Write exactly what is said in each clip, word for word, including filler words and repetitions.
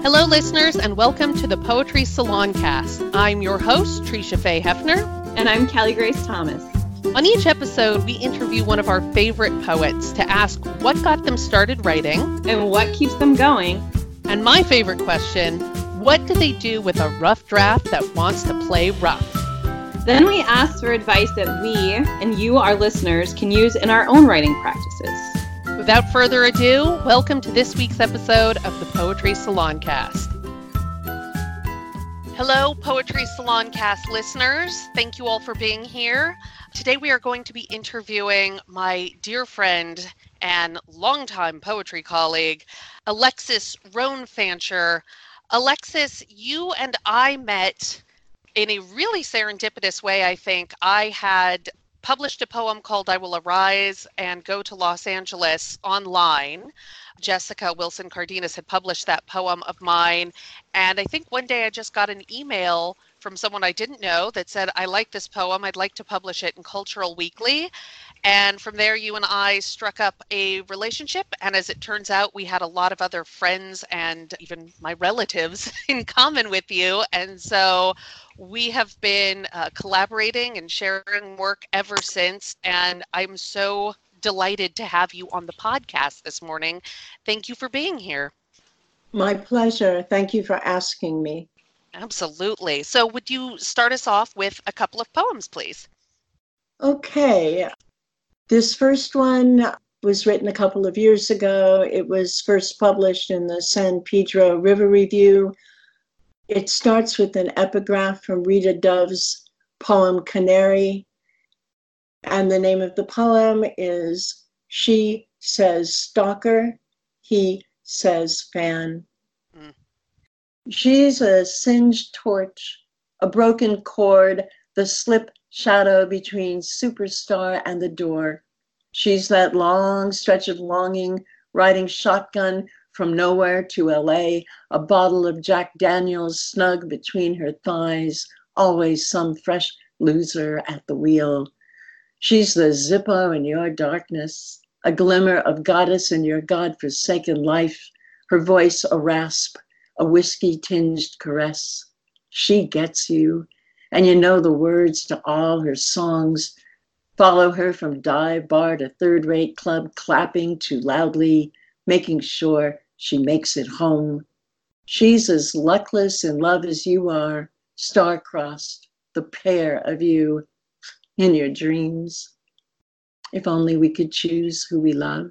Hello, listeners, and welcome to the Poetry Salon Cast. I'm your host, Trisha Faye Hefner. And I'm Callie Grace Thomas. On each episode, we interview one of our favorite poets to ask what got them started writing. And what keeps them going. And my favorite question, what do they do with a rough draft that wants to play rough? Then we ask for advice that we, and you, our listeners, can use in our own writing practices. Without further ado, welcome to this week's episode of the Poetry Salon Cast. Hello, Poetry Salon Cast listeners. Thank you all for being here. Today we are going to be interviewing my dear friend and longtime poetry colleague, Alexis Roan-Fancher. Alexis, you and I met in a really serendipitous way, I think. I had published a poem called I Will Arise and Go to Los Angeles online. Jessica Wilson Cardenas had published that poem of mine. And I think one day I just got an email from someone I didn't know that said, I like this poem. I'd like to publish it in Cultural Weekly. And from there, you and I struck up a relationship. And as it turns out, we had a lot of other friends and even my relatives in common with you. And so we have been uh, collaborating and sharing work ever since. And I'm so delighted to have you on the podcast this morning. Thank you for being here. My pleasure. Thank you for asking me. Absolutely. So would you start us off with a couple of poems, please? Okay. This first one was written a couple of years ago. It was first published in the San Pedro River Review. It starts with an epigraph from Rita Dove's poem Canary. And the name of the poem is She Says Stalker, He Says Fan. Mm. She's a singed torch, a broken cord, the slip shadow between superstar and the door. She's that long stretch of longing, riding shotgun from nowhere to L A, a bottle of Jack Daniels snug between her thighs, always some fresh loser at the wheel. She's the Zippo in your darkness, a glimmer of goddess in your God-forsaken life, her voice a rasp, a whiskey-tinged caress. She gets you, and you know the words to all her songs. Follow her from dive bar to third-rate club, clapping too loudly, making sure she makes it home. She's as luckless in love as you are, star-crossed, the pair of you in your dreams. If only we could choose who we love.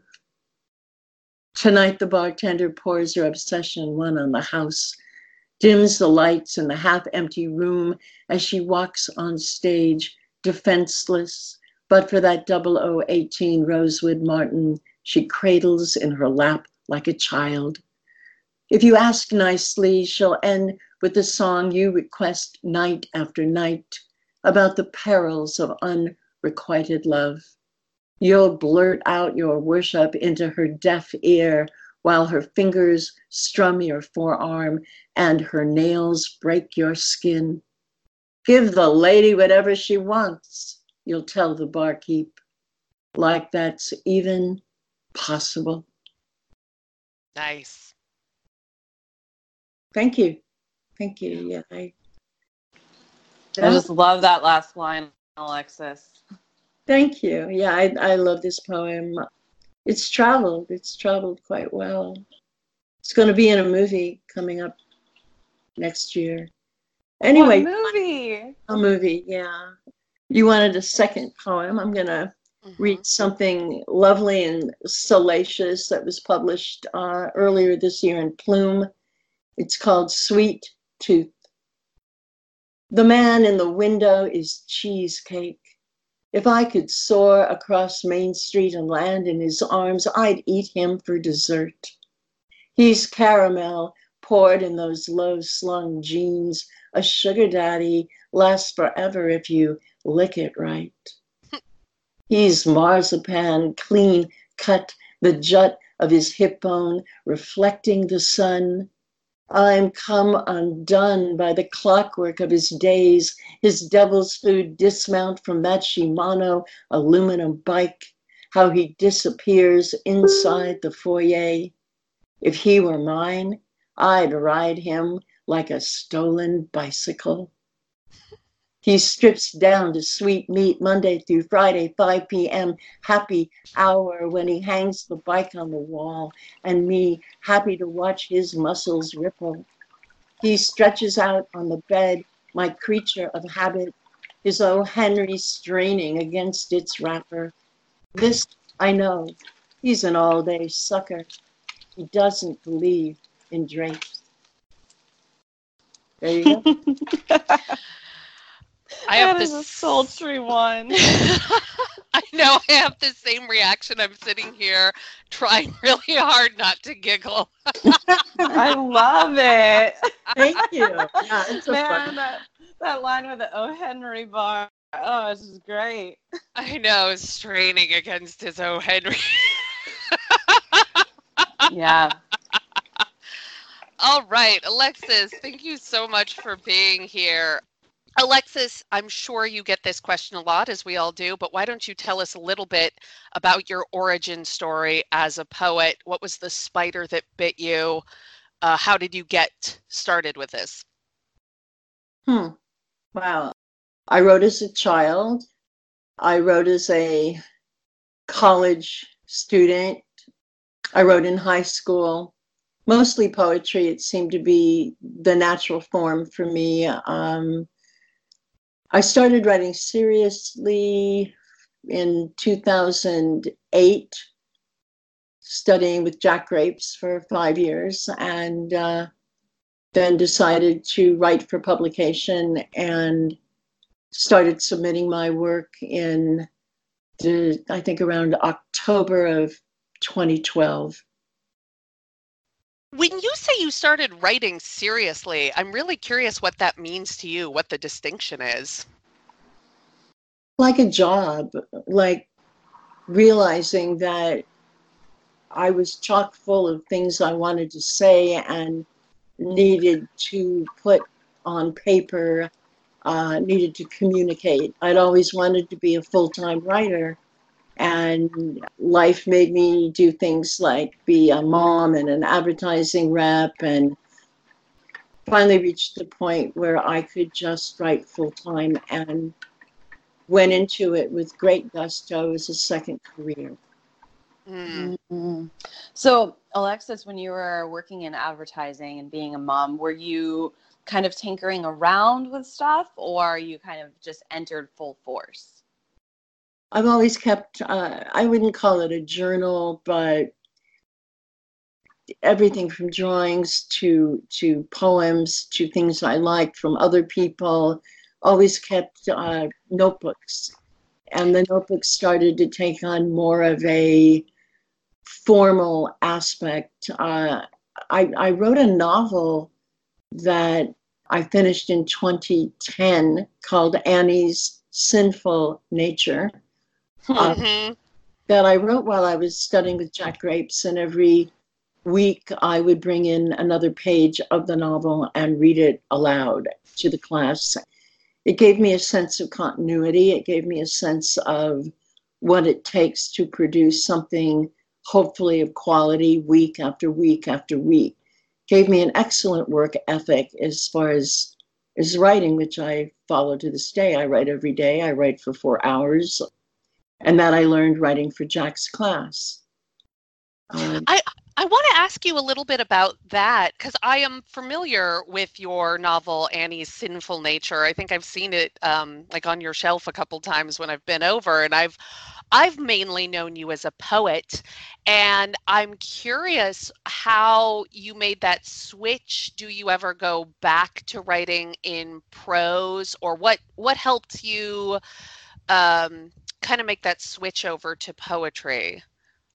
Tonight the bartender pours her obsession one on the house, dims the lights in the half-empty room as she walks on stage, defenseless, but for that double oh eighteen Rosewood Martin she cradles in her lap like a child. If you ask nicely, she'll end with the song you request night after night about the perils of unrequited love. You'll blurt out your worship into her deaf ear while her fingers strum your forearm and her nails break your skin. Give the lady whatever she wants, you'll tell the barkeep, like that's even possible. Nice. Thank you. Thank you. Yeah, I, I just love that last line, Alexis. Thank you. Yeah, I, I love this poem. It's traveled. It's traveled quite well. It's going to be in a movie coming up next year. Anyway. What movie? A movie, yeah. You wanted a second poem. I'm going to mm-hmm. read something lovely and salacious that was published uh, earlier this year in Plume. It's called Sweet Tooth. The man in the window is cheesecake. If I could soar across Main Street and land in his arms, I'd eat him for dessert. He's caramel poured in those low-slung jeans. A sugar daddy lasts forever if you lick it right. He's marzipan, clean cut, the jut of his hip bone reflecting the sun. I'm come undone by the clockwork of his days, his devil's food dismount from that Shimano aluminum bike, how he disappears inside the foyer. If he were mine, I'd ride him like a stolen bicycle. He strips down to sweet meat Monday through Friday, five p.m., happy hour when he hangs the bike on the wall, and me happy to watch his muscles ripple. He stretches out on the bed, my creature of habit, his O. Henry straining against its wrapper. This I know, he's an all-day sucker. He doesn't believe in drapes. There you go. I have that this is a sultry one. I know, I have the same reaction. I'm sitting here trying really hard not to giggle. I love it. Thank you. Yeah, it's a Man, fun. that, that line with the O. Henry bar. Oh, this is great. I know, straining against his O. Henry. Yeah. All right, Alexis, thank you so much for being here. Alexis, I'm sure you get this question a lot, as we all do, but why don't you tell us a little bit about your origin story as a poet? What was the spider that bit you? Uh, how did you get started with this? Hmm. Wow. I wrote as a child. I wrote as a college student. I wrote in high school. Mostly poetry. It seemed to be the natural form for me. Um, I started writing seriously in two thousand eight, studying with Jack Grapes for five years, and uh, then decided to write for publication and started submitting my work in, the, I think, around October of twenty twelve. When you say you started writing seriously, I'm really curious what that means to you, what the distinction is. Like a job, like realizing that I was chock full of things I wanted to say and needed to put on paper, uh, needed to communicate. I'd always wanted to be a full-time writer, and life made me do things like be a mom and an advertising rep, and finally reached the point where I could just write full-time and went into it with great gusto as a second career. Mm. Mm-hmm. So, Alexis, when you were working in advertising and being a mom, were you kind of tinkering around with stuff, or you kind of just entered full force? I've always kept, uh, I wouldn't call it a journal, but everything from drawings to to poems to things I liked from other people, always kept uh, notebooks. And the notebooks started to take on more of a formal aspect. Uh, I, I wrote a novel that I finished in twenty ten called Annie's Sinful Nature. Uh, Mm-hmm. that I wrote while I was studying with Jack Grapes, and every week I would bring in another page of the novel and read it aloud to the class. It gave me a sense of continuity. It gave me a sense of what it takes to produce something hopefully of quality week after week after week. It gave me an excellent work ethic as far as, as writing, which I follow to this day. I write every day. I write for four hours. And that I learned writing for Jack's class. Um, I I want to ask you a little bit about that, because I am familiar with your novel Annie's Sinful Nature. I think I've seen it um, like on your shelf a couple times when I've been over, and I've I've mainly known you as a poet, and I'm curious how you made that switch. Do you ever go back to writing in prose, or what what helped you um, kind of make that switch over to poetry?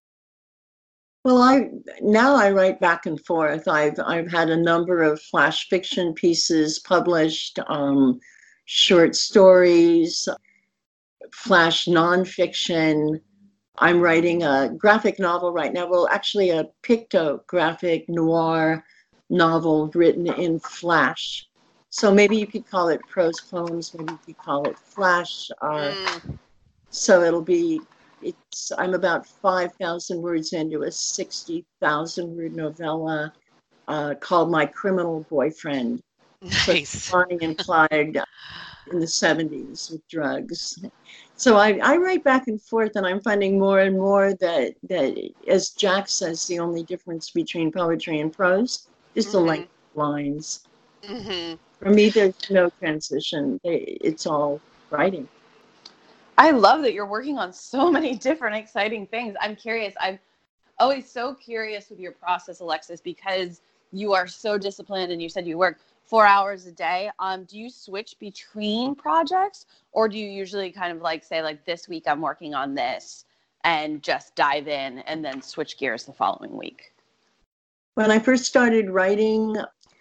well, I now I write back and forth. I've I've had a number of flash fiction pieces published, um, short stories, flash nonfiction. I'm writing a graphic novel right now. Well, actually, a pictographic noir novel written in flash. So maybe you could call it prose poems. Maybe you could call it flash. Uh, Mm. So it'll be, it's, I'm about five thousand words into a sixty thousand word novella. uh, called My Criminal Boyfriend. Nice. Bonnie and Clyde in the seventies with drugs. So I, I write back and forth, and I'm finding more and more that, that, as Jack says, the only difference between poetry and prose is the Mm-hmm. length of lines. Mm-hmm. For me, there's no transition. It's all writing. I love that you're working on so many different exciting things. I'm curious. I'm always so curious with your process, Alexis, because you are so disciplined, and you said you work four hours a day. Um, do you switch between projects, or do you usually kind of like say, like, this week I'm working on this and just dive in and then switch gears the following week? When I first started writing,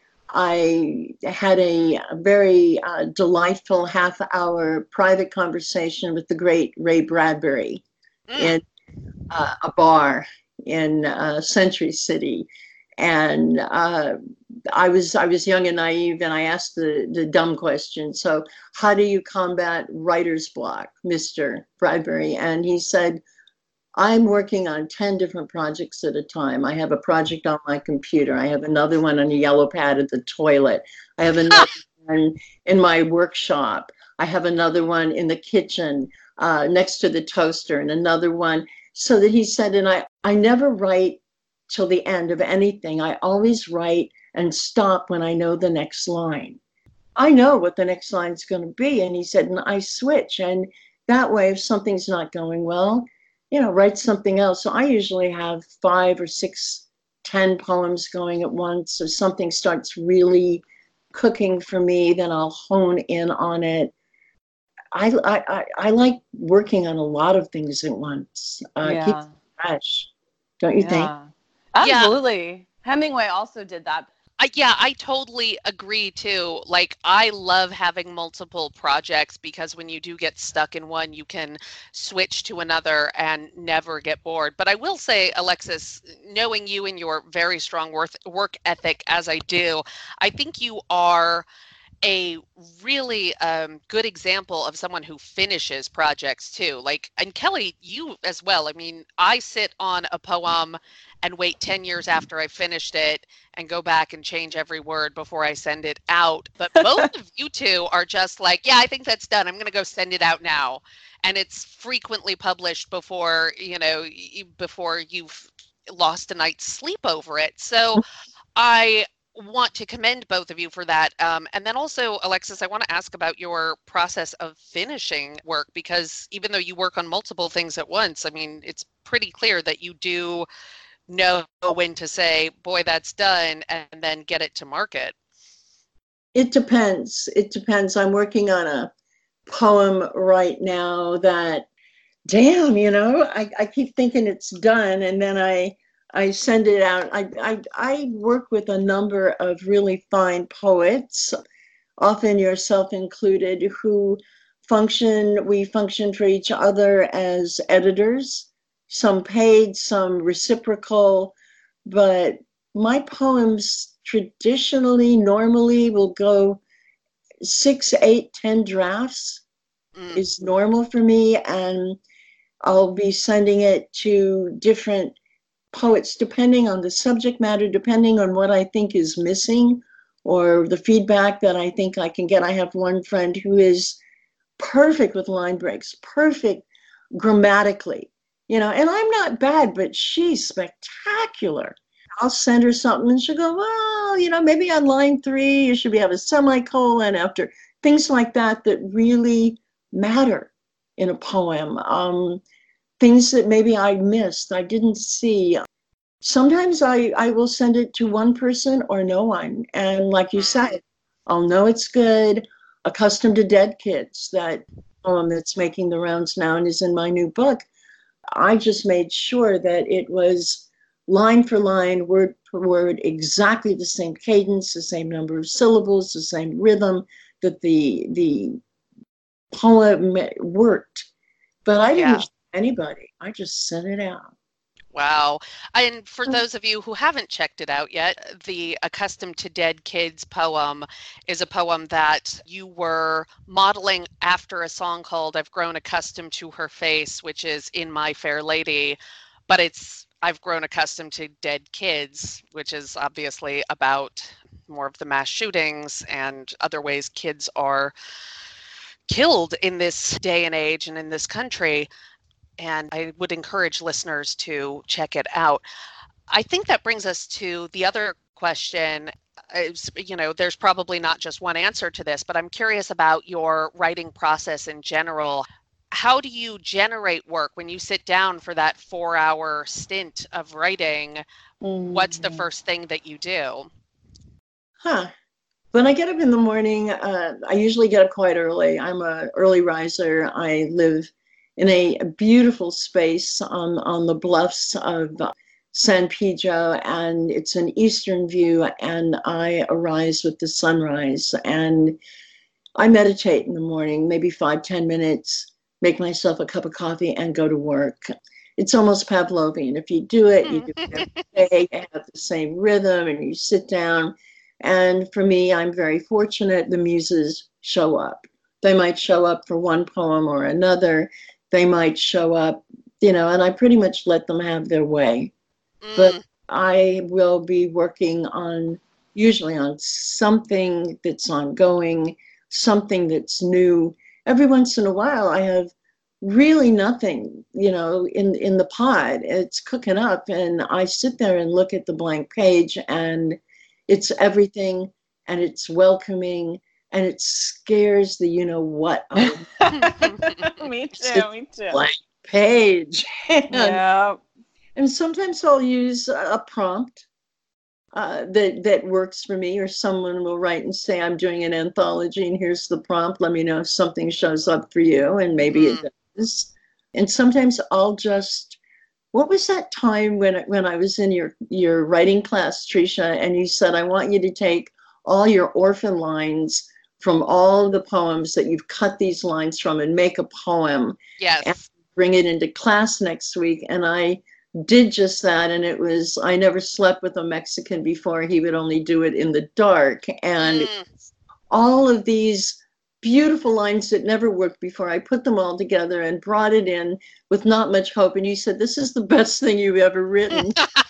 I had a, a very uh, delightful half-hour private conversation with the great Ray Bradbury Mm. in uh, a bar in uh, Century City, and uh, I was I was young and naive, and I asked the the dumb question. So, how do you combat writer's block, Mister Bradbury? And he said, I'm working on ten different projects at a time. I have a project on my computer. I have another one on a yellow pad at the toilet. I have another one in my workshop. I have another one in the kitchen uh, next to the toaster, and another one. So that he said, and I, I never write till the end of anything. I always write and stop when I know the next line. I know what the next line's going to be. And he said, and I switch. And that way, if something's not going well, you know, write something else. So I usually have five or six, ten poems going at once. So something starts really cooking for me, then I'll hone in on it. I I I like working on a lot of things at once. Uh, Yeah. Keeps it fresh, don't you think? Yeah. Absolutely. Hemingway also did that. I, yeah, I totally agree too. Like, I love having multiple projects because when you do get stuck in one, you can switch to another and never get bored. But I will say, Alexis, knowing you and your very strong work, work ethic as I do, I think you are a really um, good example of someone who finishes projects too. Like, and Kelly, you as well. I mean, I sit on a poem and wait ten years after I finished it and go back and change every word before I send it out. But both of you two are just like, yeah, I think that's done. I'm going to go send it out now. And it's frequently published before, you know, before you've lost a night's sleep over it. So I want to commend both of you for that. Um, and then also, Alexis, I want to ask about your process of finishing work, because even though you work on multiple things at once, I mean, it's pretty clear that you do know when to say, boy, that's done, and then get it to market. It depends. It depends. I'm working on a poem right now that, damn, you know, I, I keep thinking it's done, and then I I send it out. I, I, I work with a number of really fine poets, often yourself included, who function, we function for each other as editors, some paid, some reciprocal, but my poems traditionally, normally will go six, eight, ten drafts mm. is normal for me, and I'll be sending it to different poets, depending on the subject matter, depending on what I think is missing or the feedback that I think I can get. I have one friend who is perfect with line breaks, perfect grammatically, you know, and I'm not bad, but she's spectacular. I'll send her something and she'll go, well, you know, maybe on line three, you should be have a semicolon after, things like that, that really matter in a poem. Um, things that maybe I missed, I didn't see. Sometimes I, I will send it to one person or no one. And like you said, I'll know it's good. Accustomed to Dead Kids, that poem that's making the rounds now and is in my new book. I just made sure that it was line for line, word for word, exactly the same cadence, the same number of syllables, the same rhythm, that the the poem worked. But I didn't yeah. show anybody. I just sent it out. Wow. And for those of you who haven't checked it out yet, the Accustomed to Dead Kids poem is a poem that you were modeling after a song called I've Grown Accustomed to Her Face, which is In My Fair Lady. But it's I've grown accustomed to Dead Kids, which is obviously about more of the mass shootings and other ways kids are killed in this day and age and in this country. And I would encourage listeners to check it out. I think that brings us to the other question. Is, you know, there's probably not just one answer to this, but I'm curious about your writing process in general. How do you generate work when you sit down for that four hour stint of writing? Mm. What's the first thing that you do? Huh. When I get up in the morning, uh, I usually get up quite early. I'm an early riser. I live in a beautiful space on, on the bluffs of San Pedro, and it's an eastern view, and I arise with the sunrise. And I meditate in the morning, maybe five, ten minutes, make myself a cup of coffee, and go to work. It's almost Pavlovian. If you do it, you do it every day, you have the same rhythm, and you sit down. And for me, I'm very fortunate. The muses show up. They might show up for one poem or another. They might show up, you know, and I pretty much let them have their way. Mm. But I will be working on, usually on something that's ongoing, something that's new. Every once in a while, I have really nothing, you know, in, in the pot. It's cooking up, and I sit there and look at the blank page, and it's everything, and it's welcoming, and it scares the you-know-what out of me. Me too, me too. Blank page. And, yeah. and sometimes I'll use a prompt uh, that, that works for me, or someone will write and say, I'm doing an anthology, and here's the prompt. Let me know if something shows up for you, and maybe mm. it does. And sometimes I'll just... What was that time when when I was in your, your writing class, Tricia, and you said, I want you to take all your orphan lines from all the poems that you've cut these lines from and make a poem. Yes. And bring it into class next week. And I did just that. And it was, I never slept with a Mexican before. He would only do it in the dark. And mm. all of these beautiful lines that never worked before, I put them all together and brought it in with not much hope. And you said, this is the best thing you've ever written.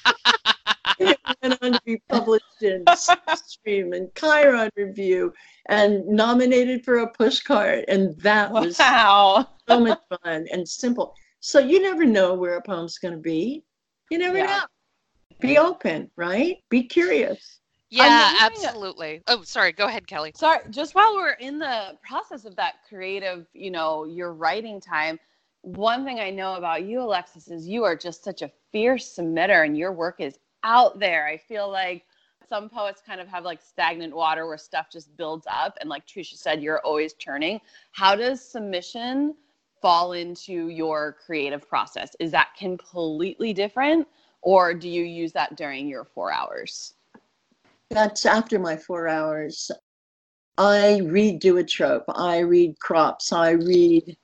It went on to be published in Stream and Chiron Review and nominated for a pushcart. And that was wow. so much fun and simple. So you never know where a poem's going to be. You never yeah. know. Be open, right? Be curious. Yeah, absolutely. Oh, sorry. Go ahead, Kelly. Sorry. Just while we're in the process of that creative, you know, your writing time, one thing I know about you, Alexis, is you are just such a fierce submitter, and your work is out there. I feel like some poets kind of have like stagnant water where stuff just builds up. And like Tricia said, you're always turning. How does submission fall into your creative process? Is that completely different, or do you use that during your four hours? That's after my four hours. I read Duotrope. I read Crops. I read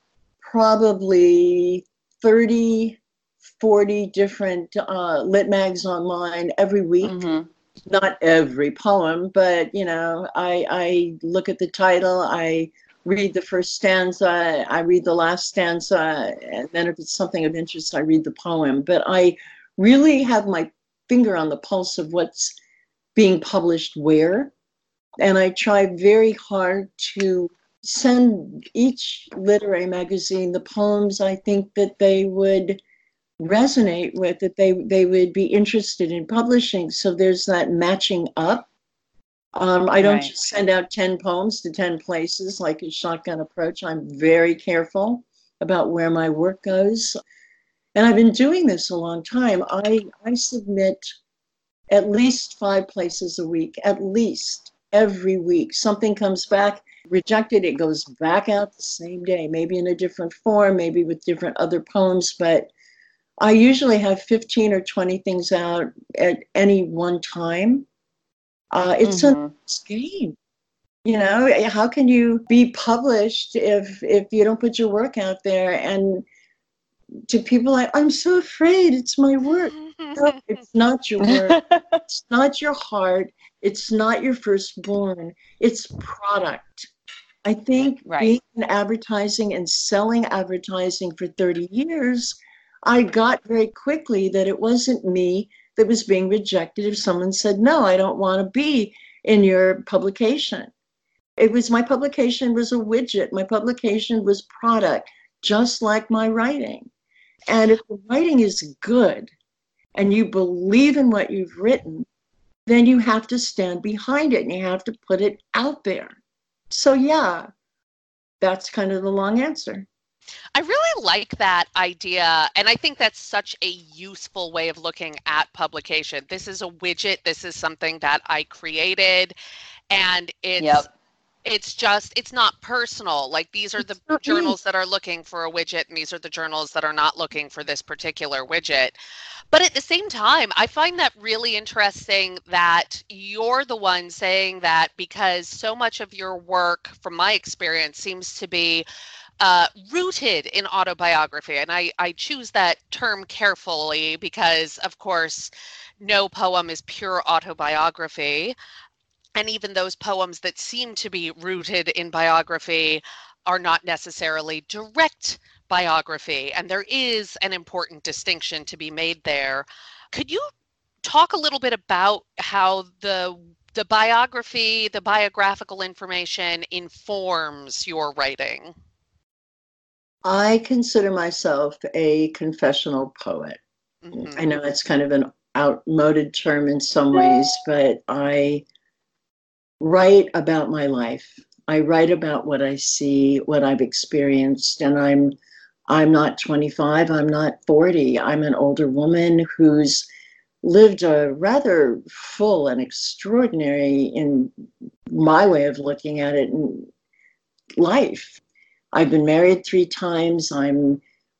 probably thirty, forty different uh, lit mags online every week. Mm-hmm. Not every poem, but, you know, I, I look at the title. I read the first stanza. I read the last stanza. And then if it's something of interest, I read the poem. But I really have my finger on the pulse of what's being published where, and I try very hard to send each literary magazine the poems I think that they would resonate with, that they they would be interested in publishing. So there's that matching up. Um, I don't right. just send out ten poems to ten places like a shotgun approach. I'm very careful about where my work goes. And I've been doing this a long time. I, I submit at least five places a week, at least every week. Something comes back, rejected, it goes back out the same day, maybe in a different form, maybe with different other poems. But I usually have fifteen or twenty things out at any one time. Uh, it's mm-hmm. a game. You know, how can you be published if if you don't put your work out there? And to people like, I'm so afraid, it's my work. No, it's not your work. It's not your heart. It's not your firstborn. It's product. I think right. being in advertising and selling advertising for thirty years, I got very quickly that it wasn't me that was being rejected if someone said, no, I don't want to be in your publication. It was my publication was a widget. My publication was product, just like my writing. And if the writing is good and you believe in what you've written, then you have to stand behind it and you have to put it out there. So yeah, that's kind of the long answer. I really like that idea, and I think that's such a useful way of looking at publication. This is a widget. This is something that I created, and it's yep. it's just, it's not personal. Like, these are the journals that are looking for a widget, and these are the journals that are not looking for this particular widget. But at the same time, I find that really interesting that you're the one saying that, because so much of your work, from my experience, seems to be Uh, rooted in autobiography. And I, I choose that term carefully because, of course, no poem is pure autobiography. And even those poems that seem to be rooted in biography are not necessarily direct biography. And there is an important distinction to be made there. Could you talk a little bit about how the the biography, the biographical information informs your writing? I consider myself a confessional poet. Mm-hmm. I know it's kind of an outmoded term in some ways, but I write about my life. I write about what I see, what I've experienced, and I'm I'm not twenty-five, I'm not forty. I'm an older woman who's lived a rather full and extraordinary, in my way of looking at it, life. I've been married three times. I'm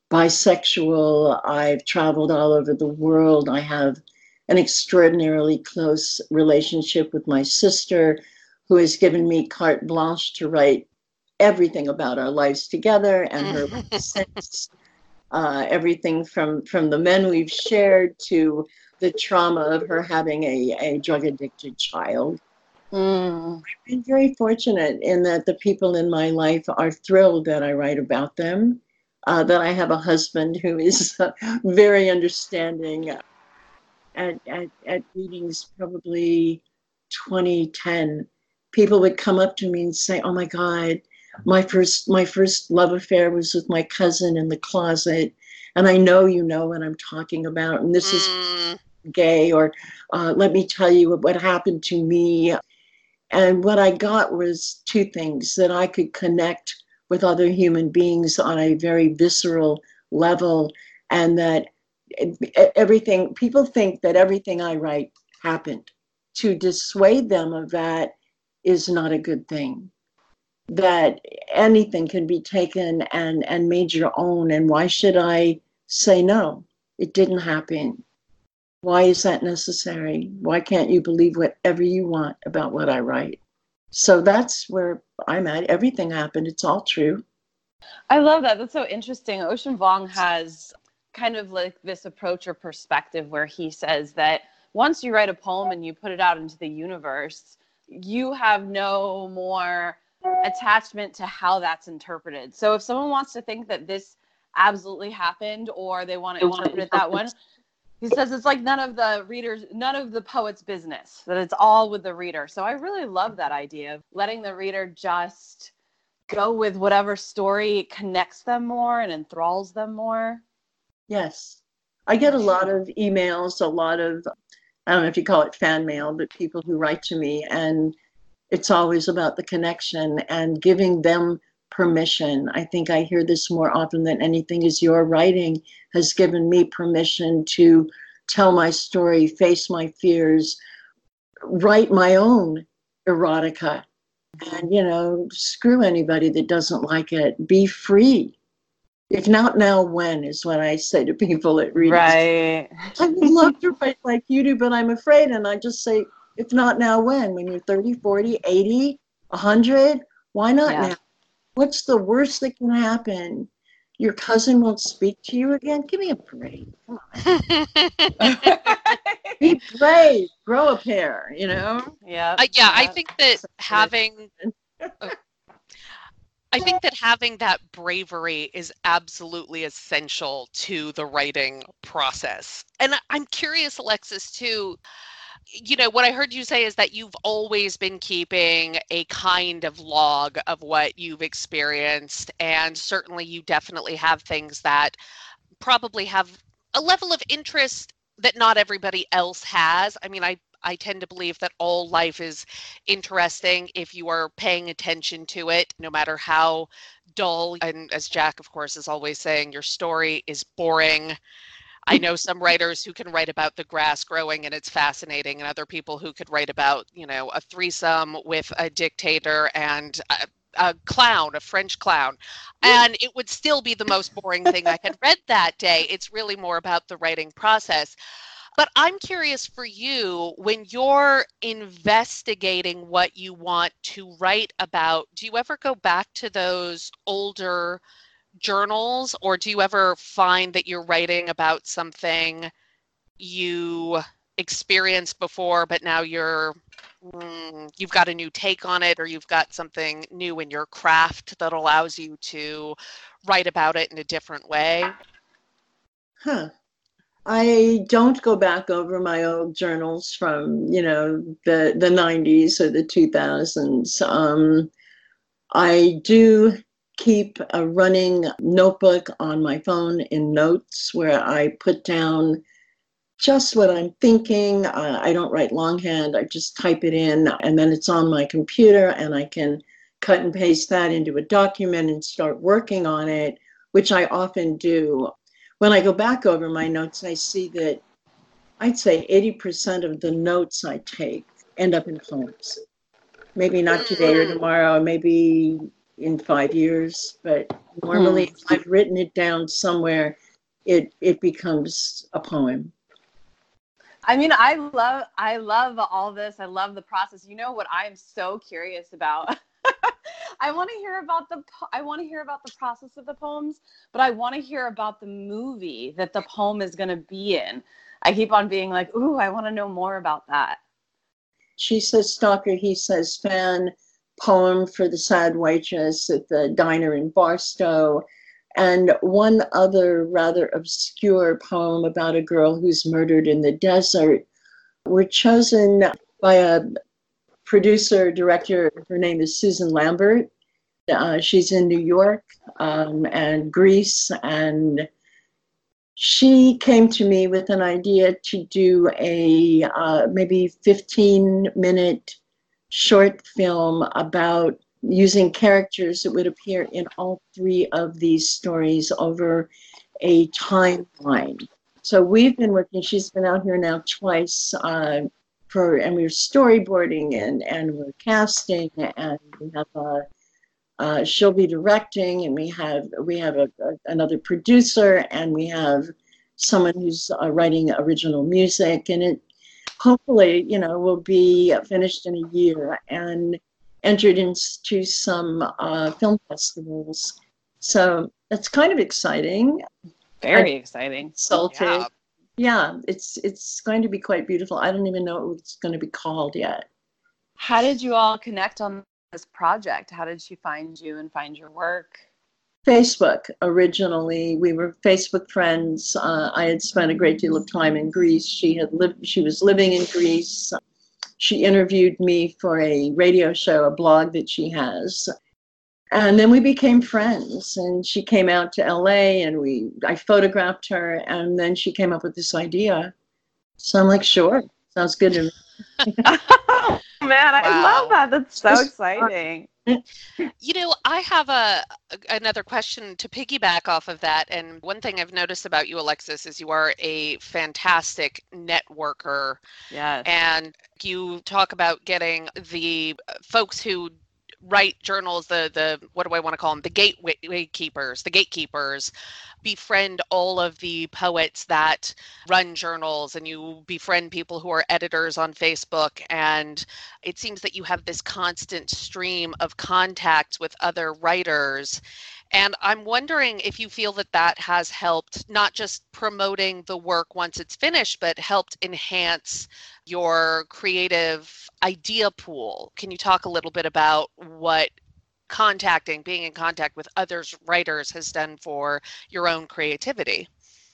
bisexual. I've traveled all over the world. I have an extraordinarily close relationship with my sister, who has given me carte blanche to write everything about our lives together and her sense, uh, everything from, from the men we've shared to the trauma of her having a, a drug-addicted child. Mm. I've been very fortunate in that the people in my life are thrilled that I write about them, uh, that I have a husband who is uh, very understanding. At, at, at meetings, probably twenty ten, people would come up to me and say, oh my God, my first, my first love affair was with my cousin in the closet. And I know you know what I'm talking about. And this mm. is gay, or uh, let me tell you what happened to me. And what I got was two things: that I could connect with other human beings on a very visceral level, and that everything, people think that everything I write happened. To dissuade them of that is not a good thing. That anything can be taken and, and made your own. And why should I say no? It didn't happen. Why is that necessary? Why can't you believe whatever you want about what I write? So that's where I'm at. Everything happened. It's all true. I love that. That's so interesting. Ocean Vuong has kind of like this approach or perspective where he says that once you write a poem and you put it out into the universe, you have no more attachment to how that's interpreted. So if someone wants to think that this absolutely happened, or they want to interpret it that one, he says it's like none of the readers, none of the poet's business, that it's all with the reader. So I really love that idea of letting the reader just go with whatever story connects them more and enthralls them more. Yes. I get a lot of emails, a lot of, I don't know if you call it fan mail, but people who write to me, and it's always about the connection and giving them permission. I think I hear this more often than anything, is your writing has given me permission to tell my story, face my fears, write my own erotica, and, you know, screw anybody that doesn't like it. Be free. If not now, when, is what I say to people at readings. Right. I would love to write like you do, but I'm afraid. And I just say, if not now, when? When you're thirty, forty, eighty, one hundred? Why not yeah. now? What's the worst that can happen? Your cousin won't speak to you again? Give me a break. Come on. Be brave. Grow a pair, you know? Yeah. Uh, yeah, I think that having... I think that having that bravery is absolutely essential to the writing process. And I- I'm curious, Alexis, too, you know, what I heard you say is that you've always been keeping a kind of log of what you've experienced. And certainly you definitely have things that probably have a level of interest that not everybody else has. I mean, I I tend to believe that all life is interesting if you are paying attention to it, no matter how dull. And as Jack, of course, is always saying, your story is boring. I know some writers who can write about the grass growing and it's fascinating, and other people who could write about, you know, a threesome with a dictator and a, a clown, a French clown, and it would still be the most boring thing I had read that day. It's really more about the writing process. But I'm curious for you, when you're investigating what you want to write about, do you ever go back to those older journals, or do you ever find that you're writing about something you experienced before, but now you're mm, you've got a new take on it, or you've got something new in your craft that allows you to write about it in a different way? Huh. I don't go back over my old journals from, you know, the the nineties or the two thousands. Um, I do keep a running notebook on my phone in notes where I put down just what I'm thinking. Uh, I don't write longhand. I just type it in, and then it's on my computer, and I can cut and paste that into a document and start working on it, which I often do. When I go back over my notes, I see that I'd say eighty percent of the notes I take end up in poems. Maybe not today or tomorrow, maybe in five years, but normally if I've written it down somewhere, it it becomes a poem. I mean, I love I love all this. I love the process. You know what I'm so curious about? I want to hear about the I want to hear about the process of the poems, but I want to hear about the movie that the poem is going to be in. I keep on being like, "Ooh, I want to know more about that." She says stalker, he says fan, poem for the sad waitress at the diner in Barstow, and one other rather obscure poem about a girl who's murdered in the desert were chosen by a producer, director. Her name is Susan Lambert. Uh, she's in New York um, and Greece, and she came to me with an idea to do a uh, maybe fifteen minute short film about using characters that would appear in all three of these stories over a timeline. So we've been working, she's been out here now twice, uh, for, and we're storyboarding and, and we're casting, and we have a, uh, she'll be directing, and we have we have a, a, another producer, and we have someone who's uh, writing original music, and it hopefully, you know, will be finished in a year and entered into some uh, film festivals. So that's kind of exciting. Very exciting. Consulted. Yeah. Yeah, it's it's going to be quite beautiful. I don't even know what it's going to be called yet. How did you all connect on this project? How did she find you and find your work? Facebook originally. We were Facebook friends. Uh, I had spent a great deal of time in Greece. She had lived. She was living in Greece. She interviewed me for a radio show, a blog that she has. And then we became friends, and she came out to L A, and we I photographed her, and then she came up with this idea. So I'm like, sure, sounds good to me. Oh, man, I Wow. love that. That's so exciting. You know, I have a another question to piggyback off of that. And one thing I've noticed about you, Alexis, is you are a fantastic networker. Yes. And you talk about getting the folks who write journals, the the what do I want to call them? The gateway keepers, the gatekeepers, befriend all of the poets that run journals, and you befriend people who are editors on Facebook. And it seems that you have this constant stream of contacts with other writers. And I'm wondering if you feel that that has helped not just promoting the work once it's finished, but helped enhance your creative idea pool. Can you talk a little bit about what contacting, being in contact with others writers has done for your own creativity.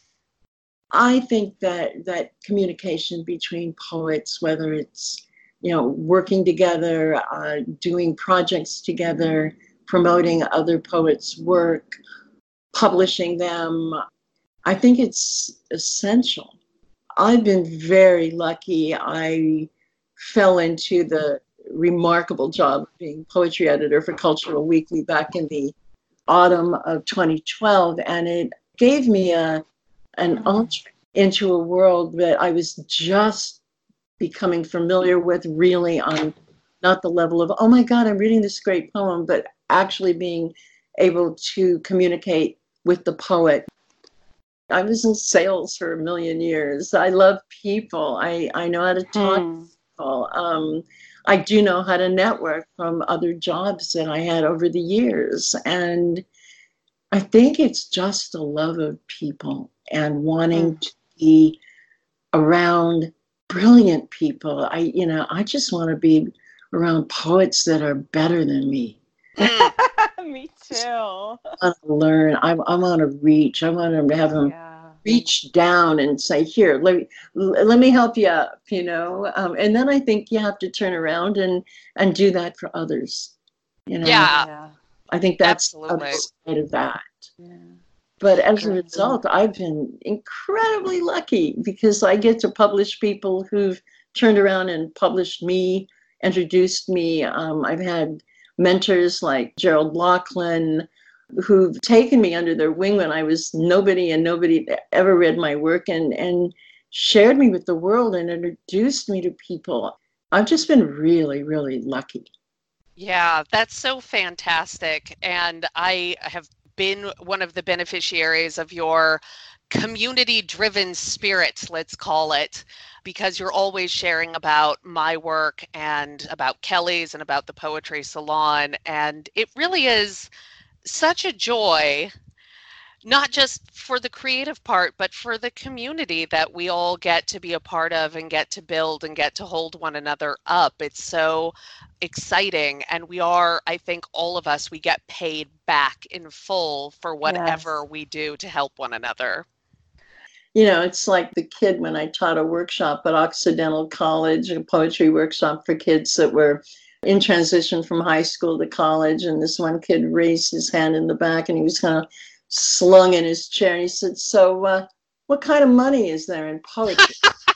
I think that that communication between poets, whether it's, you know, working together, uh, doing projects together, promoting other poets' work, publishing them, I think it's essential. I've been very lucky. I fell into the remarkable job of being poetry editor for Cultural Weekly back in the autumn of twenty twelve, and it gave me a an entree into a world that I was just becoming familiar with, really on not the level of, oh my God, I'm reading this great poem, but actually being able to communicate with the poet. I was in sales for a million years. I love people. I, I know how to talk Hmm. to people. Um, I do know how to network from other jobs that I had over the years. And I think it's just a love of people and wanting Mm. to be around brilliant people. I, you know, I just want to be around poets that are better than me. Mm. Me too. I want to learn. I, I want to reach. I want to have them Yeah. reach down and say, here, let me, let me help you up, you know? Um, and then I think you have to turn around and, and do that for others. You know, Yeah, Yeah. I think that's the other absolutely. side of that. Yeah. But as a Great. result, I've been incredibly lucky because I get to publish people who've turned around and published me, introduced me. Um, I've had mentors like Gerald Laughlin who've taken me under their wing when I was nobody and nobody ever read my work and, and shared me with the world and introduced me to people. I've just been really, really lucky. Yeah, that's so fantastic. And I have been one of the beneficiaries of your community-driven spirit, let's call it, because you're always sharing about my work and about Kelly's and about the Poetry Salon. And it really is such a joy, not just for the creative part, but for the community that we all get to be a part of and get to build and get to hold one another up. It's so exciting. And we are, I think all of us, we get paid back in full for whatever Yes. we do to help one another. You know, it's like the kid when I taught a workshop at Occidental College, a poetry workshop for kids that were in transition from high school to college. And this one kid raised his hand in the back and he was kind of slung in his chair. And he said, so uh, what kind of money is there in poetry?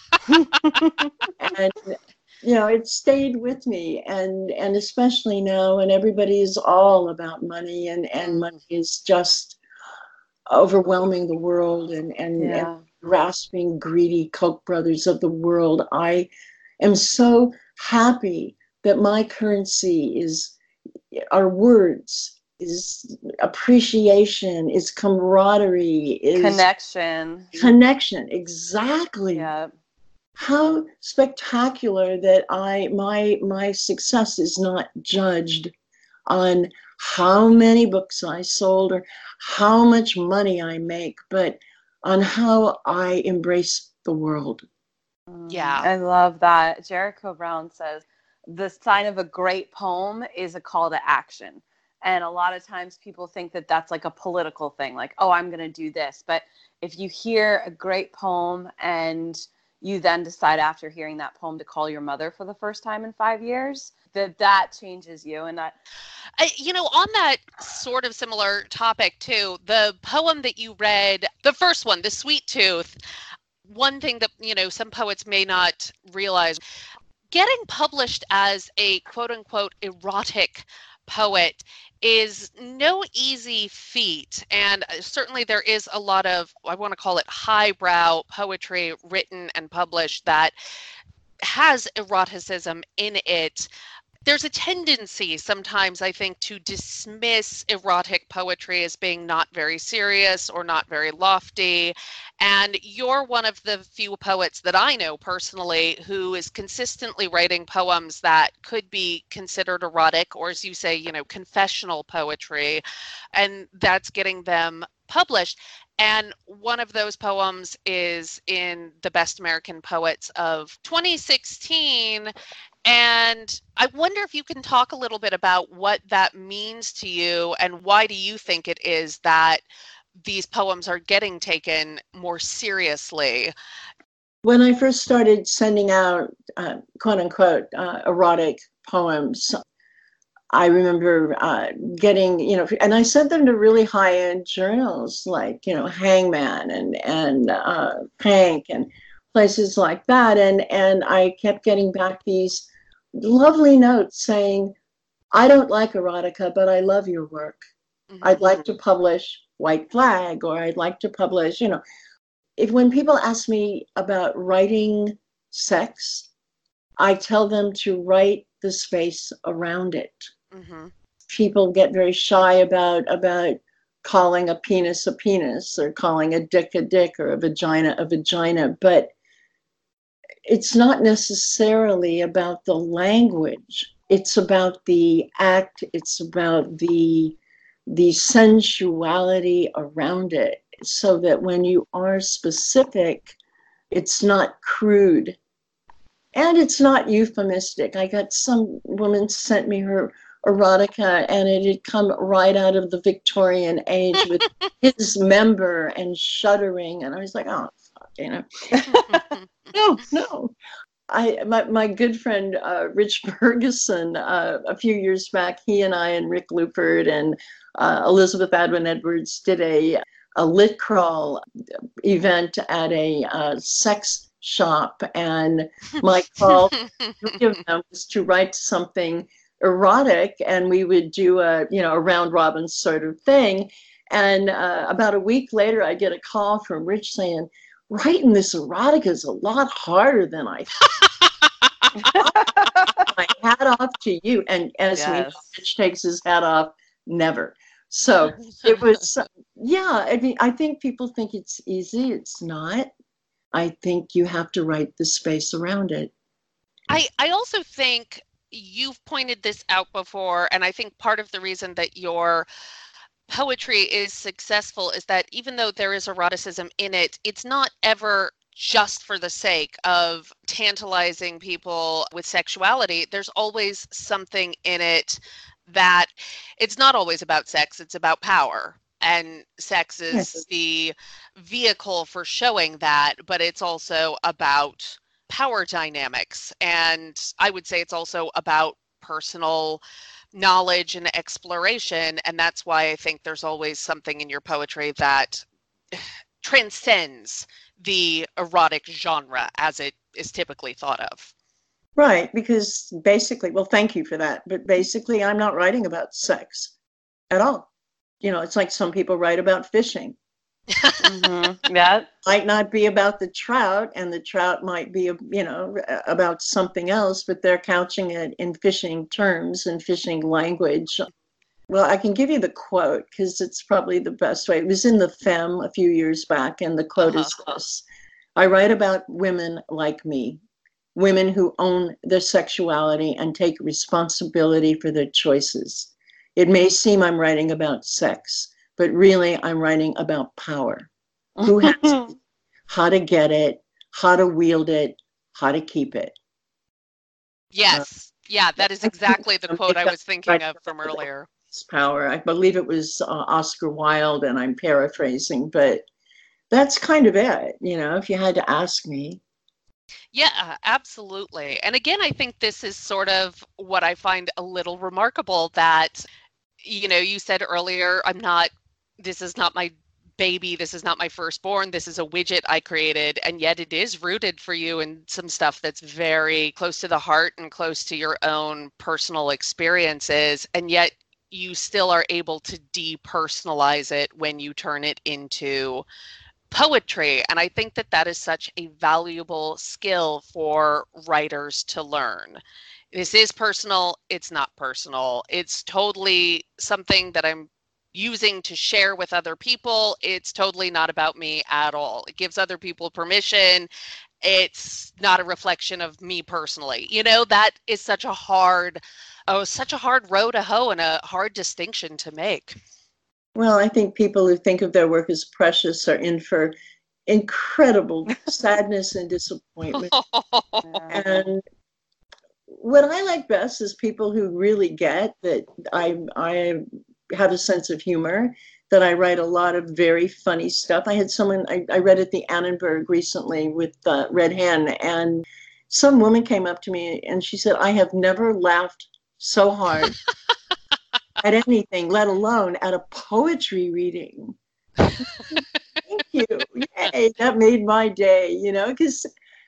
And, you know, it stayed with me. And, and especially now when everybody is all about money and, and money is just overwhelming the world and, and, and Yeah. grasping, greedy Koch brothers of the world. I am so happy that my currency is our words, is appreciation, is camaraderie, is Connection. connection. Exactly. Yeah. How spectacular that I my my success is not judged on how many books I sold or how much money I make, but on how I embrace the world. Yeah. I love that. Jericho Brown says, the sign of a great poem is a call to action. And a lot of times people think that that's like a political thing, like, oh, I'm going to do this. But if you hear a great poem and you then decide after hearing that poem to call your mother for the first time in five years, that that changes you. And that, I, you know, on that sort of similar topic too, the poem that you read, the first one, The Sweet Tooth, one thing that, you know, some poets may not realize, getting published as a quote unquote erotic poet is no easy feat. And certainly there is a lot of, I want to call it highbrow poetry written and published that has eroticism in it. There's a tendency sometimes, I think, to dismiss erotic poetry as being not very serious or not very lofty. And you're one of the few poets that I know personally who is consistently writing poems that could be considered erotic, or as you say, you know, confessional poetry, and that's getting them published. And one of those poems is in the Best American Poets of twenty sixteen. And I wonder if you can talk a little bit about what that means to you and why do you think it is that these poems are getting taken more seriously? When I first started sending out, uh, quote unquote, uh, erotic poems, I remember uh, getting, you know, and I sent them to really high-end journals like, you know, Hangman and and uh, Pank and places like that, and and I kept getting back these lovely notes saying, "I don't like erotica, but I love your work. Mm-hmm. I'd like to publish White Flag, or I'd like to publish, you know." If when people ask me about writing sex, I tell them to write the space around it. Mm-hmm. People get very shy about about calling a penis a penis or calling a dick a dick or a vagina a vagina, but it's not necessarily about the language. It's about the act. It's about the the sensuality around it, so that when you are specific, it's not crude and it's not euphemistic. I got some woman sent me her erotica and it had come right out of the Victorian age with his member and shuddering, and I was like, oh fuck, you know. no no I my, my good friend uh, Rich Ferguson, uh, a few years back, he and I and Rick Lupert and uh, Elizabeth Adwin Edwards did a a lit crawl event at a uh, sex shop, and my call to three of them was to write something erotic, and we would do a you know a round robin sort of thing. And uh, about a week later, I get a call from Rich saying, "Writing this erotica is a lot harder than I thought." My hat off to you. And as yes. we know, Rich takes his hat off never. So it was, yeah, I mean, I think people think it's easy. It's not. I think you have to write the space around it. I, I also think you've pointed this out before, and I think part of the reason that your poetry is successful is that even though there is eroticism in it, it's not ever just for the sake of tantalizing people with sexuality. There's always something in it that it's not always about sex, it's about power. And sex is yes. the vehicle for showing that, but it's also about power dynamics. And I would say it's also about personal knowledge and exploration. And that's why I think there's always something in your poetry that transcends the erotic genre as it is typically thought of. Right, because basically, well, thank you for that, but basically I'm not writing about sex at all. You know, it's like some people write about fishing. Mm-hmm. That might not be about the trout, and the trout might be, you know, about something else, but they're couching it in fishing terms and fishing language. Well, I can give you the quote because it's probably the best way. It was in the Femme a few years back, and the quote uh-huh. is this: "I write about women like me, women who own their sexuality and take responsibility for their choices. It may seem I'm writing about sex, but really I'm writing about power. Who has it, how to get it, how to wield it, how to keep it." Yes. Uh, yeah, that is exactly the quote I was thinking of from earlier. Power. I believe it was uh, Oscar Wilde, and I'm paraphrasing, but that's kind of it, you know, if you had to ask me. Yeah, absolutely. And again, I think this is sort of what I find a little remarkable that, you know, you said earlier, I'm not, this is not my baby, this is not my firstborn, this is a widget I created, and yet it is rooted for you in some stuff that's very close to the heart and close to your own personal experiences, and yet you still are able to depersonalize it when you turn it into poetry. And I think that that is such a valuable skill for writers to learn. This is personal, it's not personal. It's totally something that I'm using to share with other people. It's totally not about me at all. It gives other people permission. It's not a reflection of me personally. You know, that is such a hard, oh, such a hard row to hoe and a hard distinction to make. Well, I think people who think of their work as precious are in for incredible sadness and disappointment. And what I like best is people who really get that I I have a sense of humor, that I write a lot of very funny stuff. I had someone, I, I read at the Annenberg recently with uh, Red Hen, and some woman came up to me and she said, I have never laughed so hard at anything, let alone at a poetry reading. Thank you. Yay, that made my day, you know, because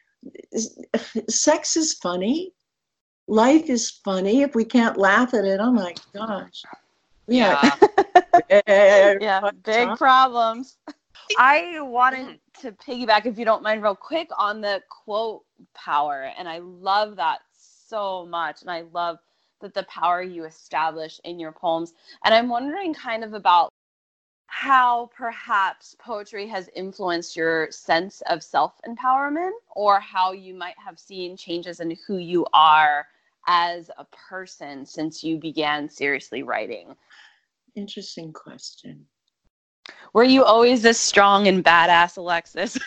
sex is funny. Life is funny. If we can't laugh at it, oh my gosh. Yeah. Yeah, yeah big problems. I wanted to piggyback, if you don't mind, real quick on the quote power. And I love that so much. And I love that the power you establish in your poems. And I'm wondering kind of about how perhaps poetry has influenced your sense of self-empowerment, or how you might have seen changes in who you are as a person since you began seriously writing. Interesting question. Were you always this strong and badass, Alexis? Is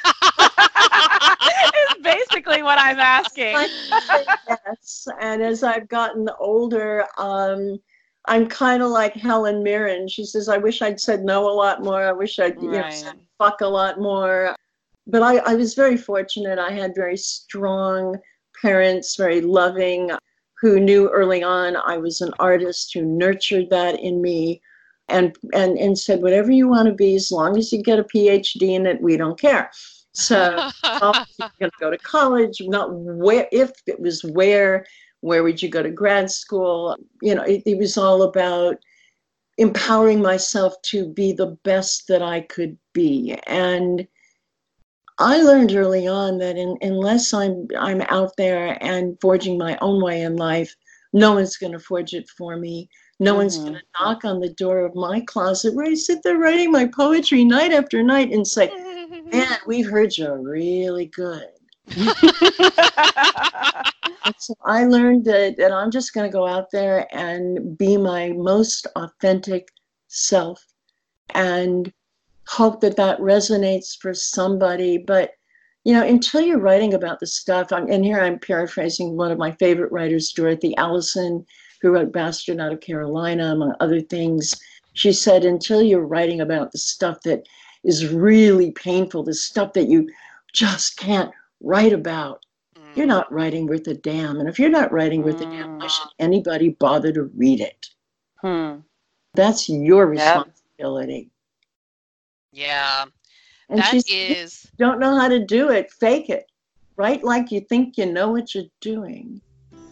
basically what I'm asking. Yes, and as I've gotten older, um, I'm kind of like Helen Mirren. She says, I wish I'd said no a lot more. I wish I'd you right. know, said fuck a lot more. But I, I was very fortunate. I had very strong parents, very loving, who knew early on I was an artist, who nurtured that in me. And, and and said, whatever you want to be, as long as you get a P H D in it, we don't care. So oh, you're going to go to college, not where, if it was where, where would you go to grad school? You know, it, it was all about empowering myself to be the best that I could be. And I learned early on that in, unless I'm I'm out there and forging my own way in life, no one's going to forge it for me. No mm-hmm. one's going to knock on the door of my closet where I sit there writing my poetry night after night and say, man, we've heard you're really good. So I learned that, that I'm just going to go out there and be my most authentic self and hope that that resonates for somebody. But, you know, until you're writing about the stuff, I'm, and here I'm paraphrasing one of my favorite writers, Dorothy Allison, who wrote Bastard Out of Carolina, among other things. She said, until you're writing about the stuff that is really painful, the stuff that you just can't write about, mm. you're not writing worth a damn. And if you're not writing worth mm. a damn, why should anybody bother to read it? Hmm. That's your responsibility. Yep. Yeah. And that she is... said, don't know how to do it, fake it. Write like you think you know what you're doing.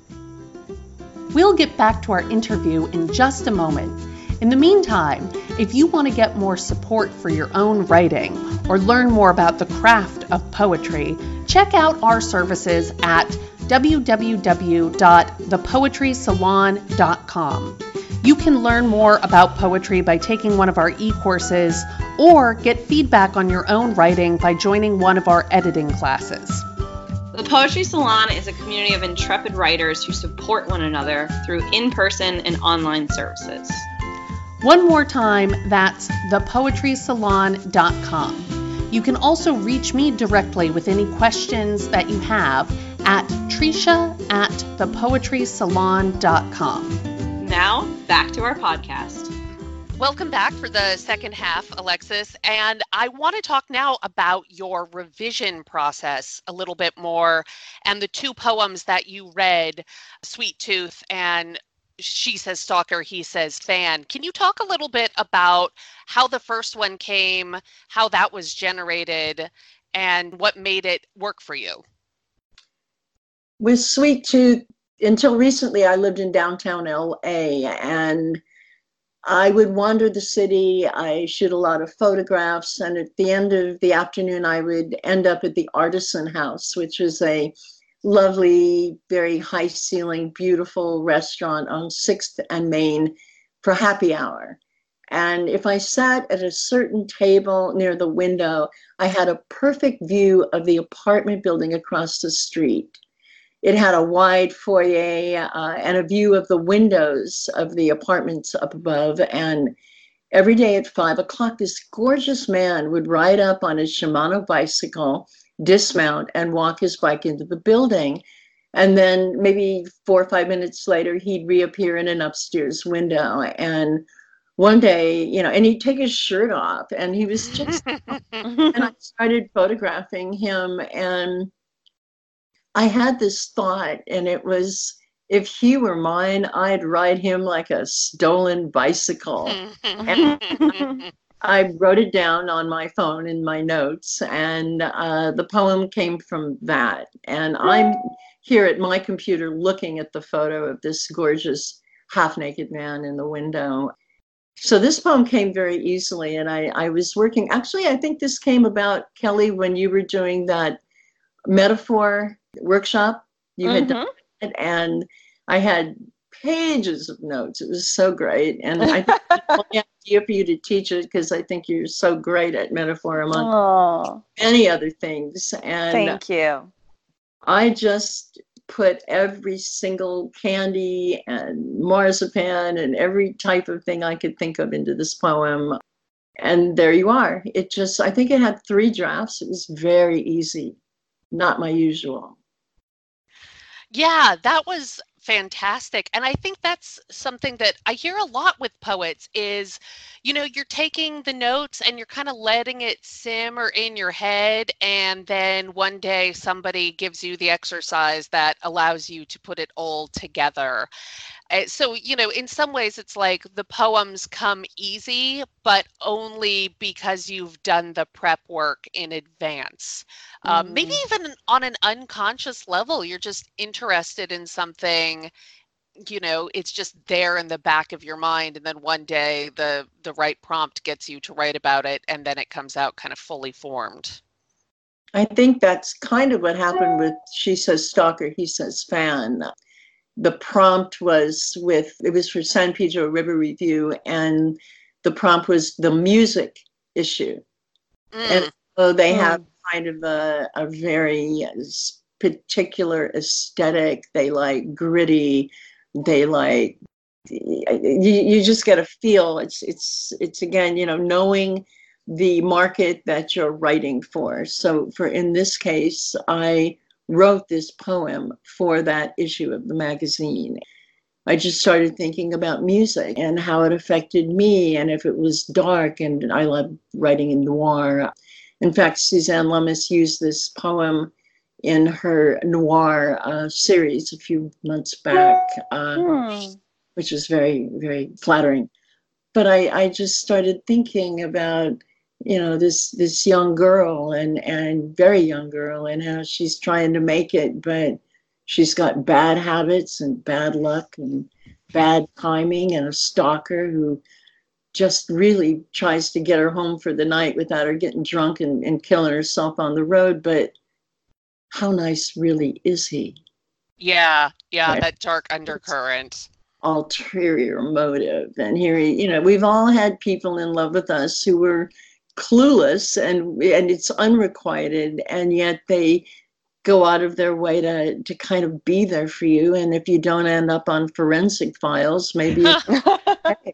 We'll get back to our interview in just a moment. In the meantime, if you want to get more support for your own writing or learn more about the craft of poetry, check out our services at w w w dot the poetry salon dot com. You can learn more about poetry by taking one of our e-courses or get feedback on your own writing by joining one of our editing classes. The Poetry Salon is a community of intrepid writers who support one another through in-person and online services. One more time, that's the poetry salon dot com. You can also reach me directly with any questions that you have at Tricia at the poetry salon dot com. Now, back to our podcast. Welcome back for the second half, Alexis. And I want to talk now about your revision process a little bit more and the two poems that you read, Sweet Tooth and She Says Stalker, He Says Fan. Can you talk a little bit about how the first one came, how that was generated, and what made it work for you? With Sweet Tooth, until recently, I lived in downtown L A, and I would wander the city. I shoot a lot of photographs, and at the end of the afternoon, I would end up at the Artisan House, which is a lovely, very high-ceiling, beautiful restaurant on sixth and Main for happy hour. And if I sat at a certain table near the window, I had a perfect view of the apartment building across the street. It had a wide foyer uh, and a view of the windows of the apartments up above. And every day at five o'clock, this gorgeous man would ride up on his Shimano bicycle, dismount, and walk his bike into the building. And then maybe four or five minutes later, he'd reappear in an upstairs window. And one day, you know, and he'd take his shirt off, and he was just, and I started photographing him. And I had this thought, and it was, if he were mine, I'd ride him like a stolen bicycle. And I wrote it down on my phone in my notes, and uh, the poem came from that. And I'm here at my computer looking at the photo of this gorgeous half-naked man in the window. So this poem came very easily, and I, I was working, actually, I think this came about, Kelly, when you were doing that metaphor workshop. You had mm-hmm. done it, and I had pages of notes. It was so great. And I think it's my idea for you to teach it, because I think you're so great at metaphor among Aww. many other things. And thank you. I just put every single candy and marzipan and every type of thing I could think of into this poem. And there you are. It just, I think it had three drafts. It was very easy. Not my usual. Yeah, that was fantastic. And I think that's something that I hear a lot with poets is, you know, you're taking the notes and you're kind of letting it simmer in your head. And then one day somebody gives you the exercise that allows you to put it all together. Uh, So, you know, in some ways it's like the poems come easy, but only because you've done the prep work in advance. Um, maybe even on an unconscious level, you're just interested in something, you know, it's just there in the back of your mind. And then one day the, the right prompt gets you to write about it. And then it comes out kind of fully formed. I think that's kind of what happened with She Says Stalker, He Says Fan. The prompt was with, it was for San Pedro River Review, and the prompt was the music issue. Mm. And so they mm. have kind of a, a very particular aesthetic. They like gritty. They like, you, you just get a feel. It's, it's, it's again, you know, knowing the market that you're writing for. So for, in this case, I wrote this poem for that issue of the magazine. I just started thinking about music and how it affected me, and if it was dark, and I love writing in noir. In fact, Suzanne Lummis used this poem in her noir uh, series a few months back, uh, mm. which was very, very flattering. But I, I just started thinking about, you know, this this young girl and, and very young girl, and how she's trying to make it, but she's got bad habits and bad luck and bad timing, and a stalker who just really tries to get her home for the night without her getting drunk and, and killing herself on the road. But how nice really is he? Yeah, yeah, right. That dark undercurrent. Ulterior motive. And here, you know, we've all had people in love with us who were clueless, and and it's unrequited, and yet they go out of their way to to kind of be there for you. And if you don't end up on forensic files, maybe it's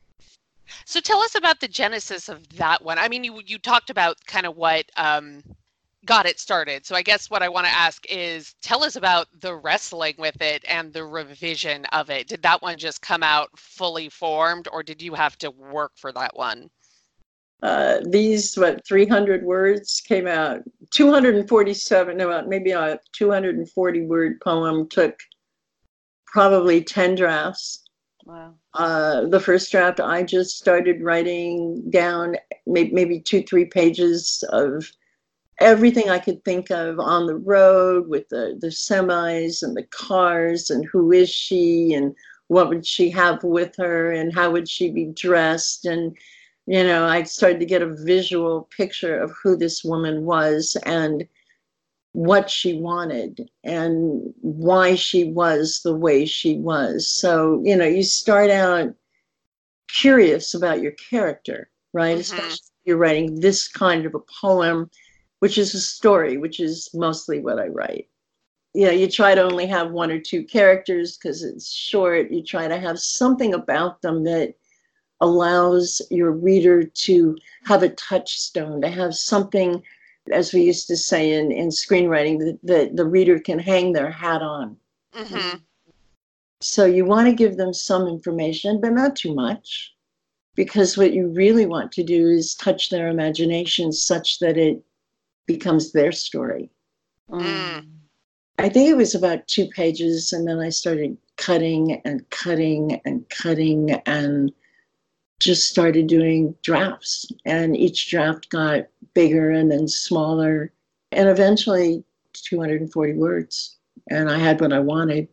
So tell us about the genesis of that one. I mean, you you talked about kind of what um, got it started. So I guess what I want to ask is, tell us about the wrestling with it and the revision of it. Did that one just come out fully formed, or did you have to work for that one? Uh, these, what, three hundred words came out. two hundred forty-seven, no, maybe a two hundred forty word poem took probably ten drafts. Wow. Uh, the first draft, I just started writing down maybe, maybe two, three pages of everything I could think of on the road with the, the semis and the cars, and who is she, and what would she have with her, and how would she be dressed. And, you know, I started to get a visual picture of who this woman was and what she wanted and why she was the way she was. So, you know, you start out curious about your character, right? Mm-hmm. Especially if you're writing this kind of a poem, which is a story, which is mostly what I write. You know, you try to only have one or two characters because it's short. You try to have something about them that allows your reader to have a touchstone, to have something, as we used to say in, in screenwriting, that, that the reader can hang their hat on. Mm-hmm. So you want to give them some information, but not too much, because what you really want to do is touch their imagination such that it becomes their story. Mm. I think it was about two pages, and then I started cutting and cutting and cutting and just started doing drafts. And each draft got bigger and then smaller, and eventually two hundred forty words. And I had what I wanted.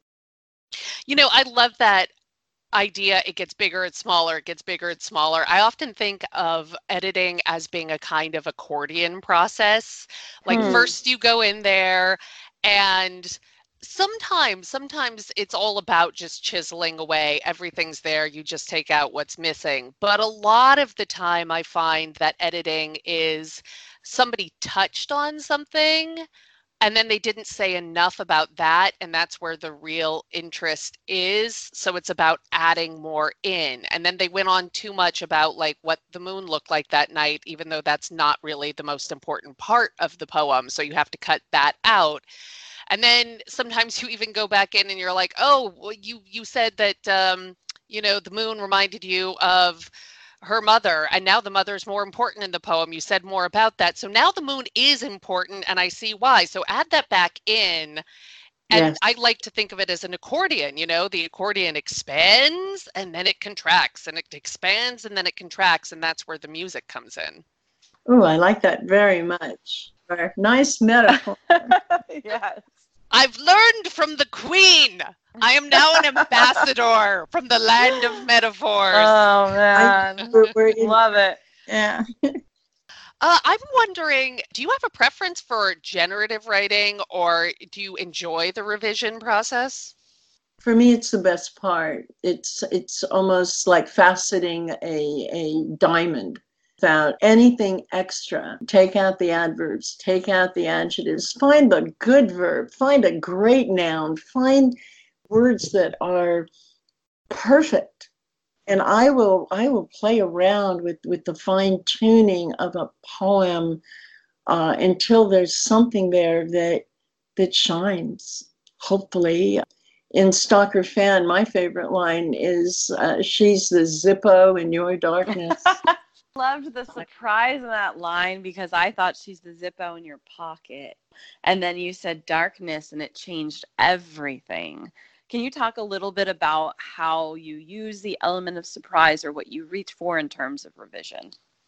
You know, I love that idea. It gets bigger, it's smaller, it gets bigger, it's smaller. I often think of editing as being a kind of accordion process. Like Hmm. first you go in there and sometimes, sometimes it's all about just chiseling away. Everything's there. You just take out what's missing. But a lot of the time I find that editing is somebody touched on something and then they didn't say enough about that, and that's where the real interest is. So it's about adding more in. And then they went on too much about like what the moon looked like that night, even though that's not really the most important part of the poem. So you have to cut that out. And then sometimes you even go back in and you're like, oh, well, you you said that, um, you know, the moon reminded you of her mother, and now the mother's more important in the poem. You said more about that. So now the moon is important, and I see why. So add that back in. And Yes. I like to think of it as an accordion, you know, the accordion expands and then it contracts, and it expands and then it contracts, and that's where the music comes in. Oh, I like that very much. Nice metaphor. Yes. I've learned from the queen. I am now an ambassador from the land of metaphors. Oh man, We're, we're in- love it. yeah. Uh, I'm wondering, do you have a preference for generative writing, or do you enjoy the revision process? For me, it's the best part. It's it's almost like faceting a, a diamond without anything extra. Take out the adverbs, take out the adjectives, find the good verb, find a great noun, find words that are perfect. And I will I will play around with, with the fine tuning of a poem uh, until there's something there that that shines, hopefully. In Stalker Fan, my favorite line is, uh, she's the Zippo in your darkness. Loved the surprise in that line because I thought she's the Zippo in your pocket. And then you said darkness and it changed everything. Can you talk a little bit about how you use the element of surprise or what you reach for in terms of revision?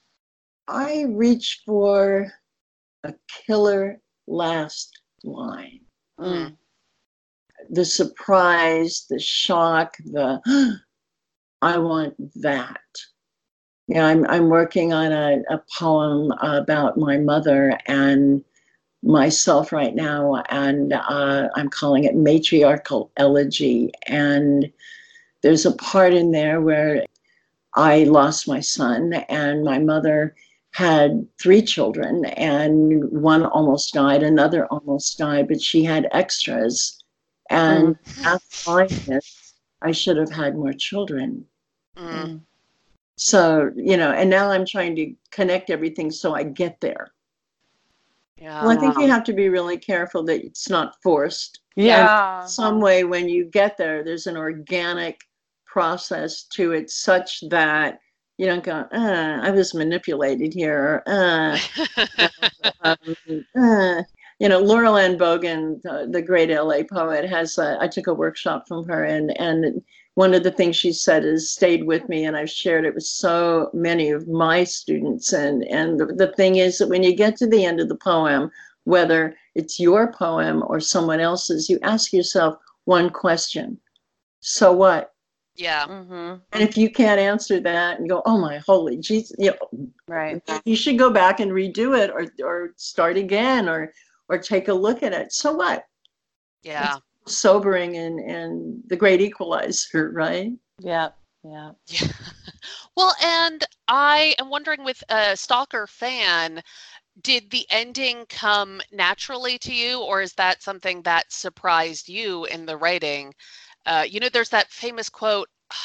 I reach for a killer last line. Mm. The surprise, the shock, the I want that. Yeah, I'm I'm working on a, a poem about my mother and myself right now, and uh, I'm calling it Matriarchal Elegy. And there's a part in there where I lost my son, and my mother had three children, and one almost died, another almost died, but she had extras. And Mm. after this, I should have had more children. Mm. So, you know, and now I'm trying to connect everything so I get there. Yeah. Well, I think you have to be really careful that it's not forced. Yeah. And some way when you get there, there's an organic process to it such that you don't go, uh, I was manipulated here. Uh, um, uh. You know, Laurel Ann Bogan, the, the great L A poet, has, a, I took a workshop from her, and, and one of the things she said has stayed with me, and I've shared it with so many of my students. And, and the, the thing is that when you get to the end of the poem, whether it's your poem or someone else's, you ask yourself one question. So what? Yeah. Mm-hmm. And if you can't answer that and go, oh my holy Jesus, you know, Right. you should go back and redo it, or or start again, or or take a look at it. So what? Yeah. It's sobering and, and the great equalizer, right? Yeah. Yeah. Yeah. Well, and I am wondering, with a Stalker Fan, did the ending come naturally to you, or is that something that surprised you in the writing? Uh, you know, there's that famous quote,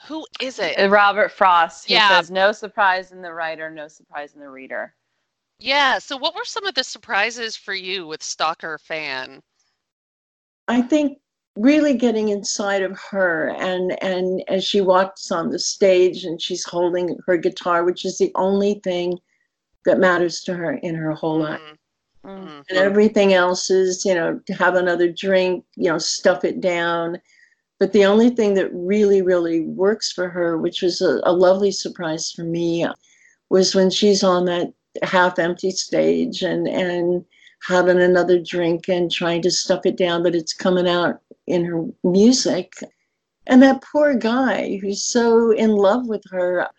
Who is it? Uh, Robert Frost, who Yeah. says, no surprise in the writer, no surprise in the reader. Yeah. So what were some of the surprises for you with Stalker Fan? I think really getting inside of her, and and as she walks on the stage and she's holding her guitar, which is the only thing that matters to her in her whole life. Mm-hmm. And everything else is, you know, to have another drink, you know, stuff it down. But the only thing that really, really works for her, which was a, a lovely surprise for me, was when she's on that half-empty stage and, and having another drink and trying to stuff it down, but it's coming out in her music. And that poor guy who's so in love with her.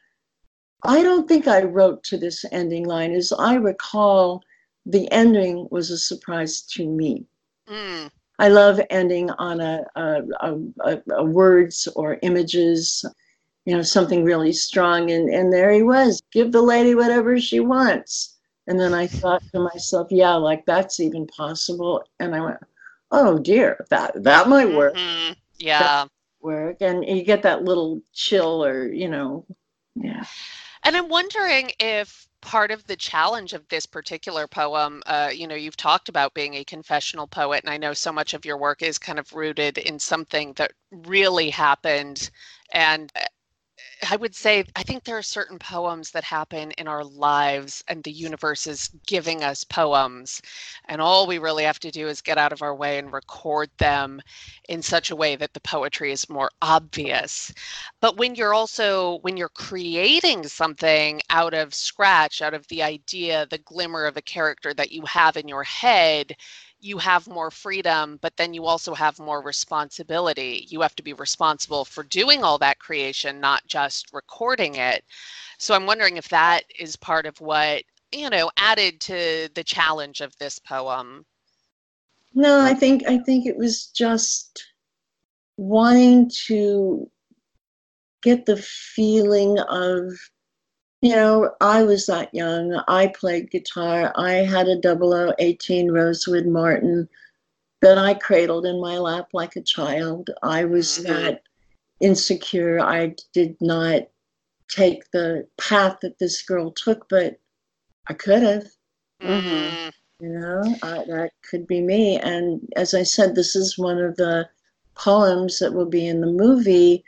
I don't think I wrote to this ending line. As I recall, the ending was a surprise to me. Mm. I love ending on a, a, a, a words or images, you know, something really strong. And, and there he was, give the lady whatever she wants. And then I thought to myself, yeah, like that's even possible. And I went, oh dear, that, that might work. Mm-hmm. Yeah. That work. And you get that little chill or, you know, yeah. And I'm wondering if part of the challenge of this particular poem, uh, you know, you've talked about being a confessional poet, and I know so much of your work is kind of rooted in something that really happened. And I would say, I think there are certain poems that happen in our lives, and the universe is giving us poems. And all we really have to do is get out of our way and record them in such a way that the poetry is more obvious. But when you're also, when you're creating something out of scratch, out of the idea, the glimmer of a character that you have in your head, you have more freedom, but then you also have more responsibility. You have to be responsible for doing all that creation, not just recording it. So I'm wondering if that is part of what, you know, added to the challenge of this poem. No, I think I think it was just wanting to get the feeling of, you know, I was that young. I played guitar. I had a double oh eighteen Rosewood Martin that I cradled in my lap like a child. I was Mhm. not insecure. I did not take the path that this girl took, but I could have. Mhm. You know, uh, that could be me. And as I said, this is one of the poems that will be in the movie,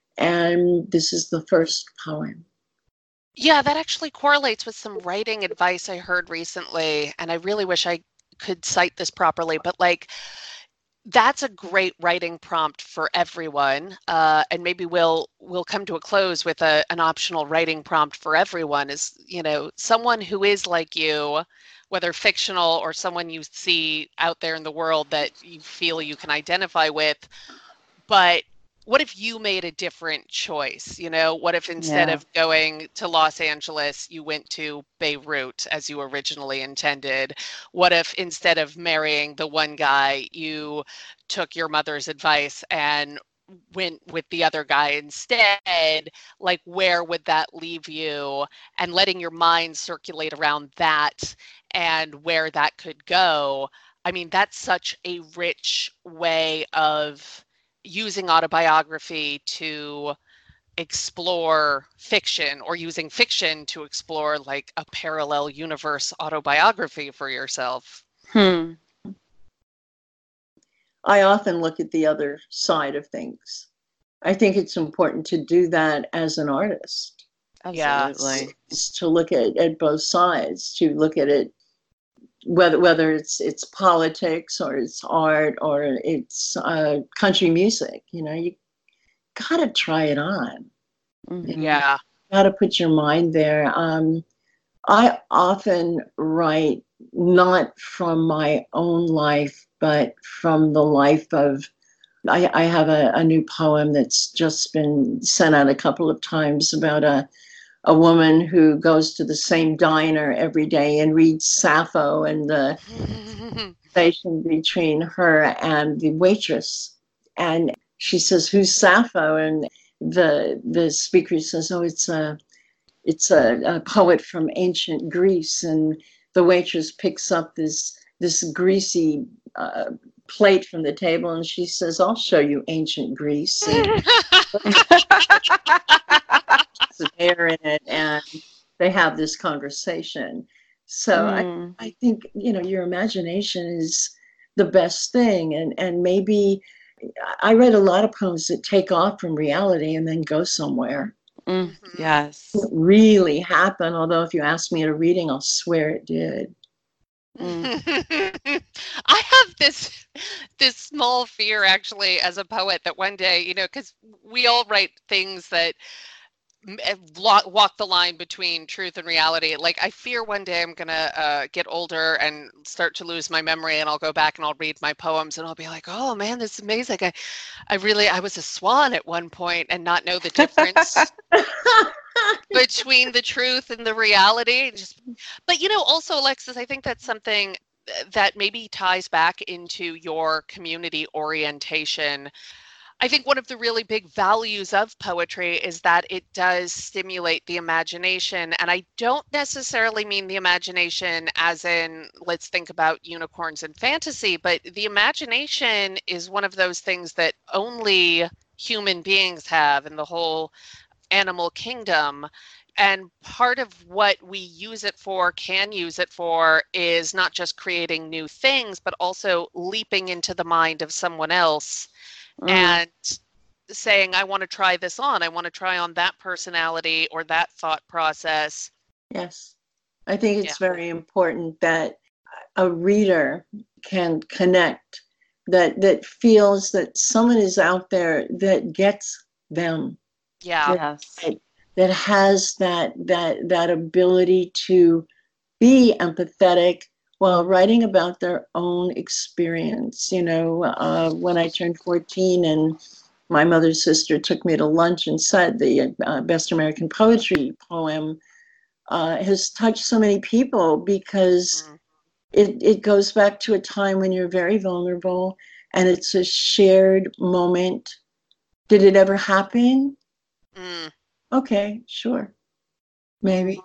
and this is the first poem. Yeah, that actually correlates with some writing advice I heard recently, and I really wish I could cite this properly, but like, that's a great writing prompt for everyone, uh, and maybe we'll we'll come to a close with a, an optional writing prompt for everyone. Is, you know, someone who is like you, whether fictional or someone you see out there in the world that you feel you can identify with, but what if you made a different choice? You know, what if instead Yeah. of going to Los Angeles, you went to Beirut as you originally intended? What if instead of marrying the one guy, you took your mother's advice and went with the other guy instead? Like, where would that leave you? And letting your mind circulate around that and where that could go. I mean, that's such a rich way of using autobiography to explore fiction, or using fiction to explore like a parallel universe autobiography for yourself. Hmm. I often look at the other side of things. I think it's important to do that as an artist. Absolutely. Is to look at, at both sides, to look at it, whether whether it's it's politics or it's art or it's uh, country music. You know, you gotta try it on. Mm-hmm. Yeah. You gotta put your mind there. Um, I often write not from my own life, but from the life of, I, I have a, a new poem that's just been sent out a couple of times about a, a woman who goes to the same diner every day and reads Sappho, and the conversation between her and the waitress. And she says, "Who's Sappho?" And the the speaker says, "Oh, it's a it's a, a poet from ancient Greece." And the waitress picks up this this greasy uh, plate from the table, and she says, I'll show you ancient Greece. And there in it, and they have this conversation. So mm. I, I think, you know, your imagination is the best thing. And, and maybe I read a lot of poems that take off from reality and then go somewhere. Mm, yes. It really happened. Although if you ask me at a reading, I'll swear it did. Mm. I have this this small fear, actually, as a poet, that one day, you know, because we all write things that walk the line between truth and reality. Like, I fear one day I'm gonna uh, get older and start to lose my memory, and I'll go back and I'll read my poems and I'll be like, oh man, this is amazing. I, I really, I was a swan at one point and not know the difference between the truth and the reality. Just, but you know, also, Alexis, I think that's something that maybe ties back into your community orientation. I think one of the really big values of poetry is that it does stimulate the imagination. And I don't necessarily mean the imagination as in, let's think about unicorns and fantasy, but the imagination is one of those things that only human beings have in the whole animal kingdom. And part of what we use it for, can use it for, is not just creating new things, but also leaping into the mind of someone else. Mm. And saying, I want to try this on. I want to try on that personality or that thought process. Yes. I think it's yeah. very important that a reader can connect, that that feels that someone is out there that gets them. Yeah. Yes. That, that has that that that ability to be empathetic while writing about their own experience. You know, uh, when I turned fourteen and my mother's sister took me to lunch and said the uh, Best American Poetry poem uh, has touched so many people because mm. it, it goes back to a time when you're very vulnerable and it's a shared moment. Did it ever happen? Mm. Okay, sure, maybe.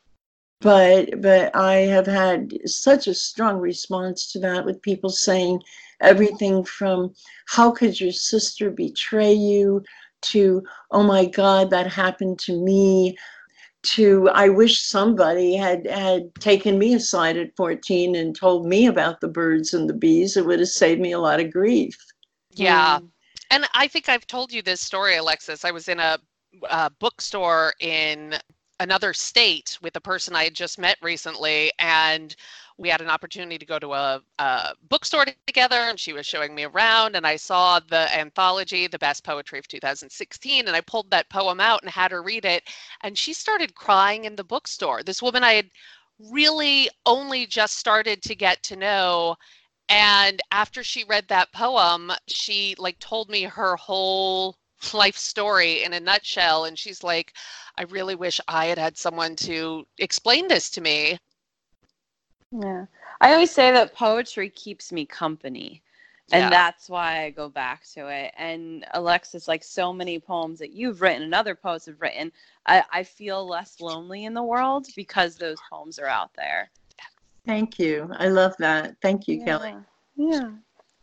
But but I have had such a strong response to that, with people saying everything from, how could your sister betray you, to, oh my God, that happened to me, to, I wish somebody had, had taken me aside at fourteen and told me about the birds and the bees. It would have saved me a lot of grief. Yeah. Mm. And I think I've told you this story, Alexis. I was in a, a bookstore in another state with a person I had just met recently, and we had an opportunity to go to a, a bookstore together, and she was showing me around, and I saw the anthology, The Best Poetry of two thousand sixteen, and I pulled that poem out and had her read it, and she started crying in the bookstore. This woman I had really only just started to get to know, and after she read that poem, she like told me her whole life story in a nutshell, and she's like, I really wish I had had someone to explain this to me. Yeah. I always say that poetry keeps me company, and yeah. that's why I go back to it. And Alexis, like so many poems that you've written and other poets have written, I, I feel less lonely in the world because those poems are out there. Thank you. I love that. Thank you, yeah. Kelly. Yeah.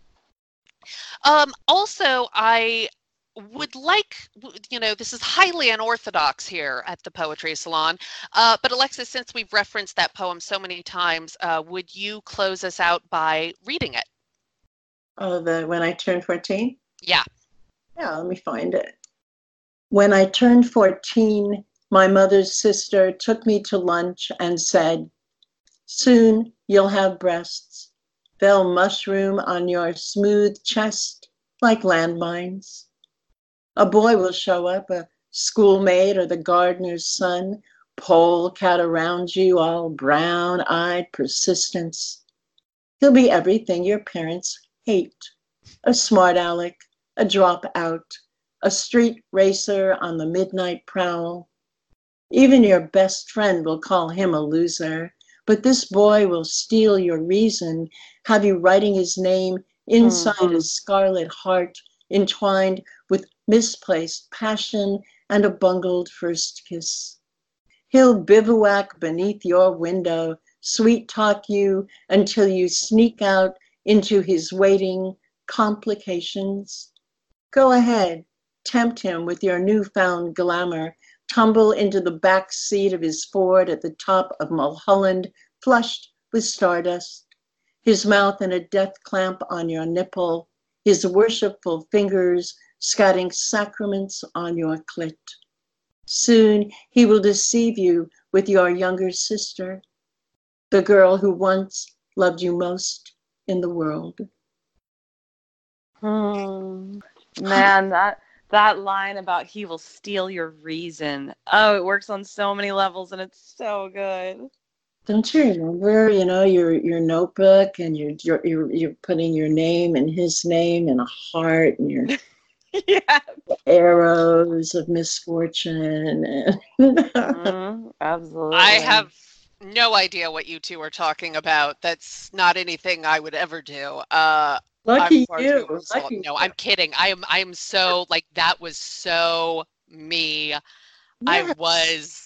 Um, also, I would like, you know, this is highly unorthodox here at the Poetry Salon, uh, but Alexis, since we've referenced that poem so many times, uh, would you close us out by reading it? Oh, the When I Turned fourteen? Yeah. Yeah, let me find it. When I turned fourteen, my mother's sister took me to lunch and said, soon you'll have breasts. They'll mushroom on your smooth chest like landmines. A boy will show up, a schoolmate or the gardener's son, polecat around you, all brown-eyed persistence. He'll be everything your parents hate. A smart aleck, a dropout, a street racer on the midnight prowl. Even your best friend will call him a loser, but this boy will steal your reason, have you writing his name inside mm-hmm. a scarlet heart entwined with misplaced passion and a bungled first kiss. He'll bivouac beneath your window, sweet talk you until you sneak out into his waiting complications? Go ahead, tempt him with your newfound glamour. Tumble into the back seat of his Ford at the top of Mulholland, flushed with stardust, his mouth in a death clamp on your nipple, his worshipful fingers scatting sacraments on your clit. Soon he will deceive you with your younger sister, the girl who once loved you most in the world. Hmm. Man, that that line about he will steal your reason. Oh, it works on so many levels and it's so good. Don't you remember, you know, your your notebook and you're you're you're, you're putting your name and his name and a heart and your Yeah. arrows of misfortune. Mm, absolutely. I have no idea what you two are talking about. That's not anything I would ever do. Uh, Lucky I'm far you. too resolved. Lucky No, you. I'm kidding. I am. I am so like that was so me. I Yes. was.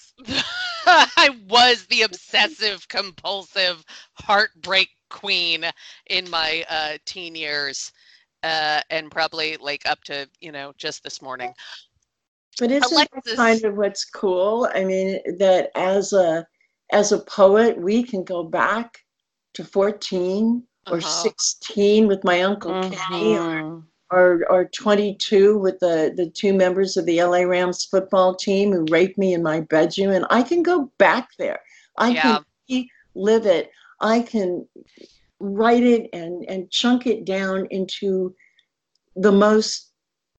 I was the obsessive compulsive heartbreak queen in my uh, teen years, uh, and probably like up to you know just this morning. But isn't Alexis- that kind of what's cool? I mean, that as a as a poet, we can go back to fourteen or Uh-huh. sixteen with my Uncle Kenny, or, Mhm. or or twenty-two with the, the two members of the L A Rams football team who raped me in my bedroom. And I can go back there. I Yeah. can live it. I can write it and, and chunk it down into the most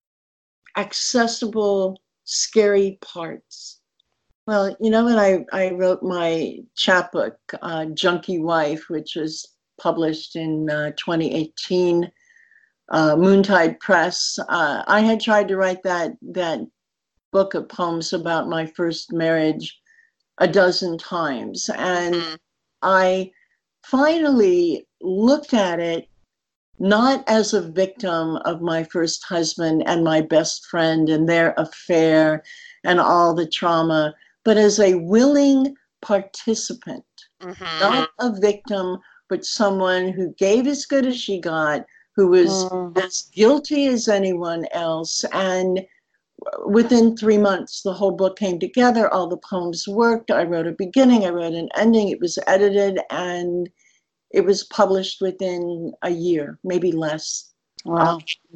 accessible, scary parts. Well, you know, when I, I wrote my chapbook, uh, Junkie Wife, which was published in uh, twenty eighteen, uh, Moontide Press, uh, I had tried to write that, that book of poems about my first marriage a dozen times. And Mhm. I finally looked at it not as a victim of my first husband and my best friend and their affair and all the trauma, but as a willing participant, Mhm. not a victim, but someone who gave as good as she got, who was Mhm. as guilty as anyone else. And within three months, the whole book came together. All the poems worked. I wrote a beginning, I wrote an ending. It was edited, and it was published within a year, maybe less. Wow.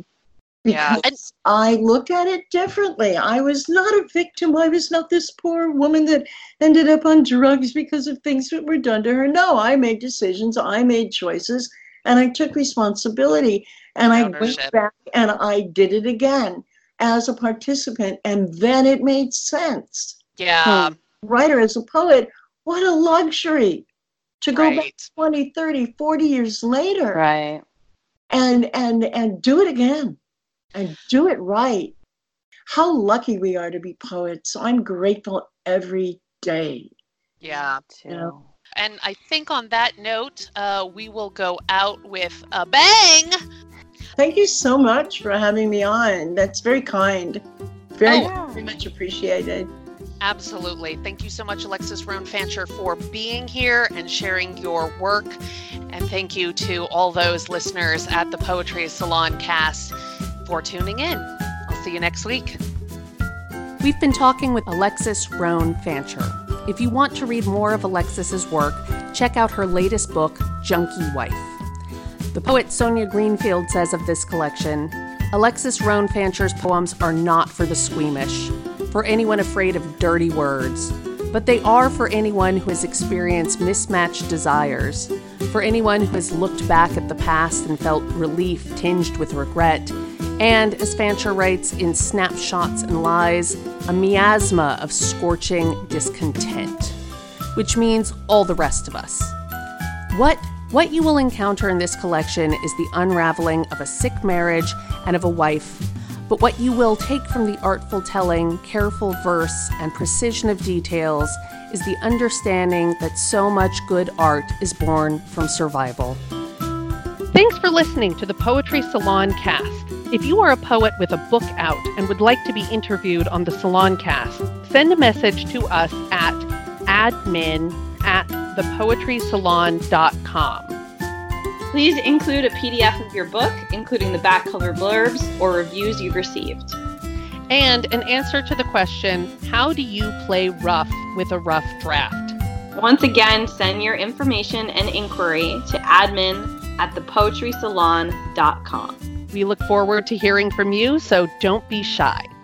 Yeah. Because I looked at it differently. I was not a victim. I was not this poor woman that ended up on drugs because of things that were done to her. No, I made decisions. I made choices, and I took responsibility. And I went Ownership. back and I did it again as a participant, and then it made sense. Yeah. Writer, as a poet, what a luxury to go back Right. twenty, thirty, forty years later Right. and and and do it again and do it right. How lucky we are to be poets. I'm grateful every day. Yeah. Too. You know. And I think on that note, uh, we will go out with a bang. Thank you so much for having me on. That's very kind. Very, Oh. very much appreciated. Absolutely. Thank you so much, Alexis Roan Fancher, for being here and sharing your work. And thank you to all those listeners at the Poetry Salon Cast for tuning in. I'll see you next week. We've been talking with Alexis Roan Fancher. If you want to read more of Alexis's work, check out her latest book, Junkie Wife. The poet Sonia Greenfield says of this collection, Alexis Roan Fancher's poems are not for the squeamish, for anyone afraid of dirty words, but they are for anyone who has experienced mismatched desires, for anyone who has looked back at the past and felt relief tinged with regret, and, as Fancher writes in Snapshots and Lies, a miasma of scorching discontent, which means all the rest of us. What What you will encounter in this collection is the unraveling of a sick marriage and of a wife, but what you will take from the artful telling, careful verse, and precision of details is the understanding that so much good art is born from survival. Thanks for listening to the Poetry Salon Cast. If you are a poet with a book out and would like to be interviewed on the Salon Cast, send a message to us at admin at the poetry salon dot com. Please include a P D F of your book, including the back cover blurbs or reviews you've received. And an answer to the question, how do you play rough with a rough draft? Once again, send your information and inquiry to admin at the poetry salon dot com. We look forward to hearing from you, so don't be shy.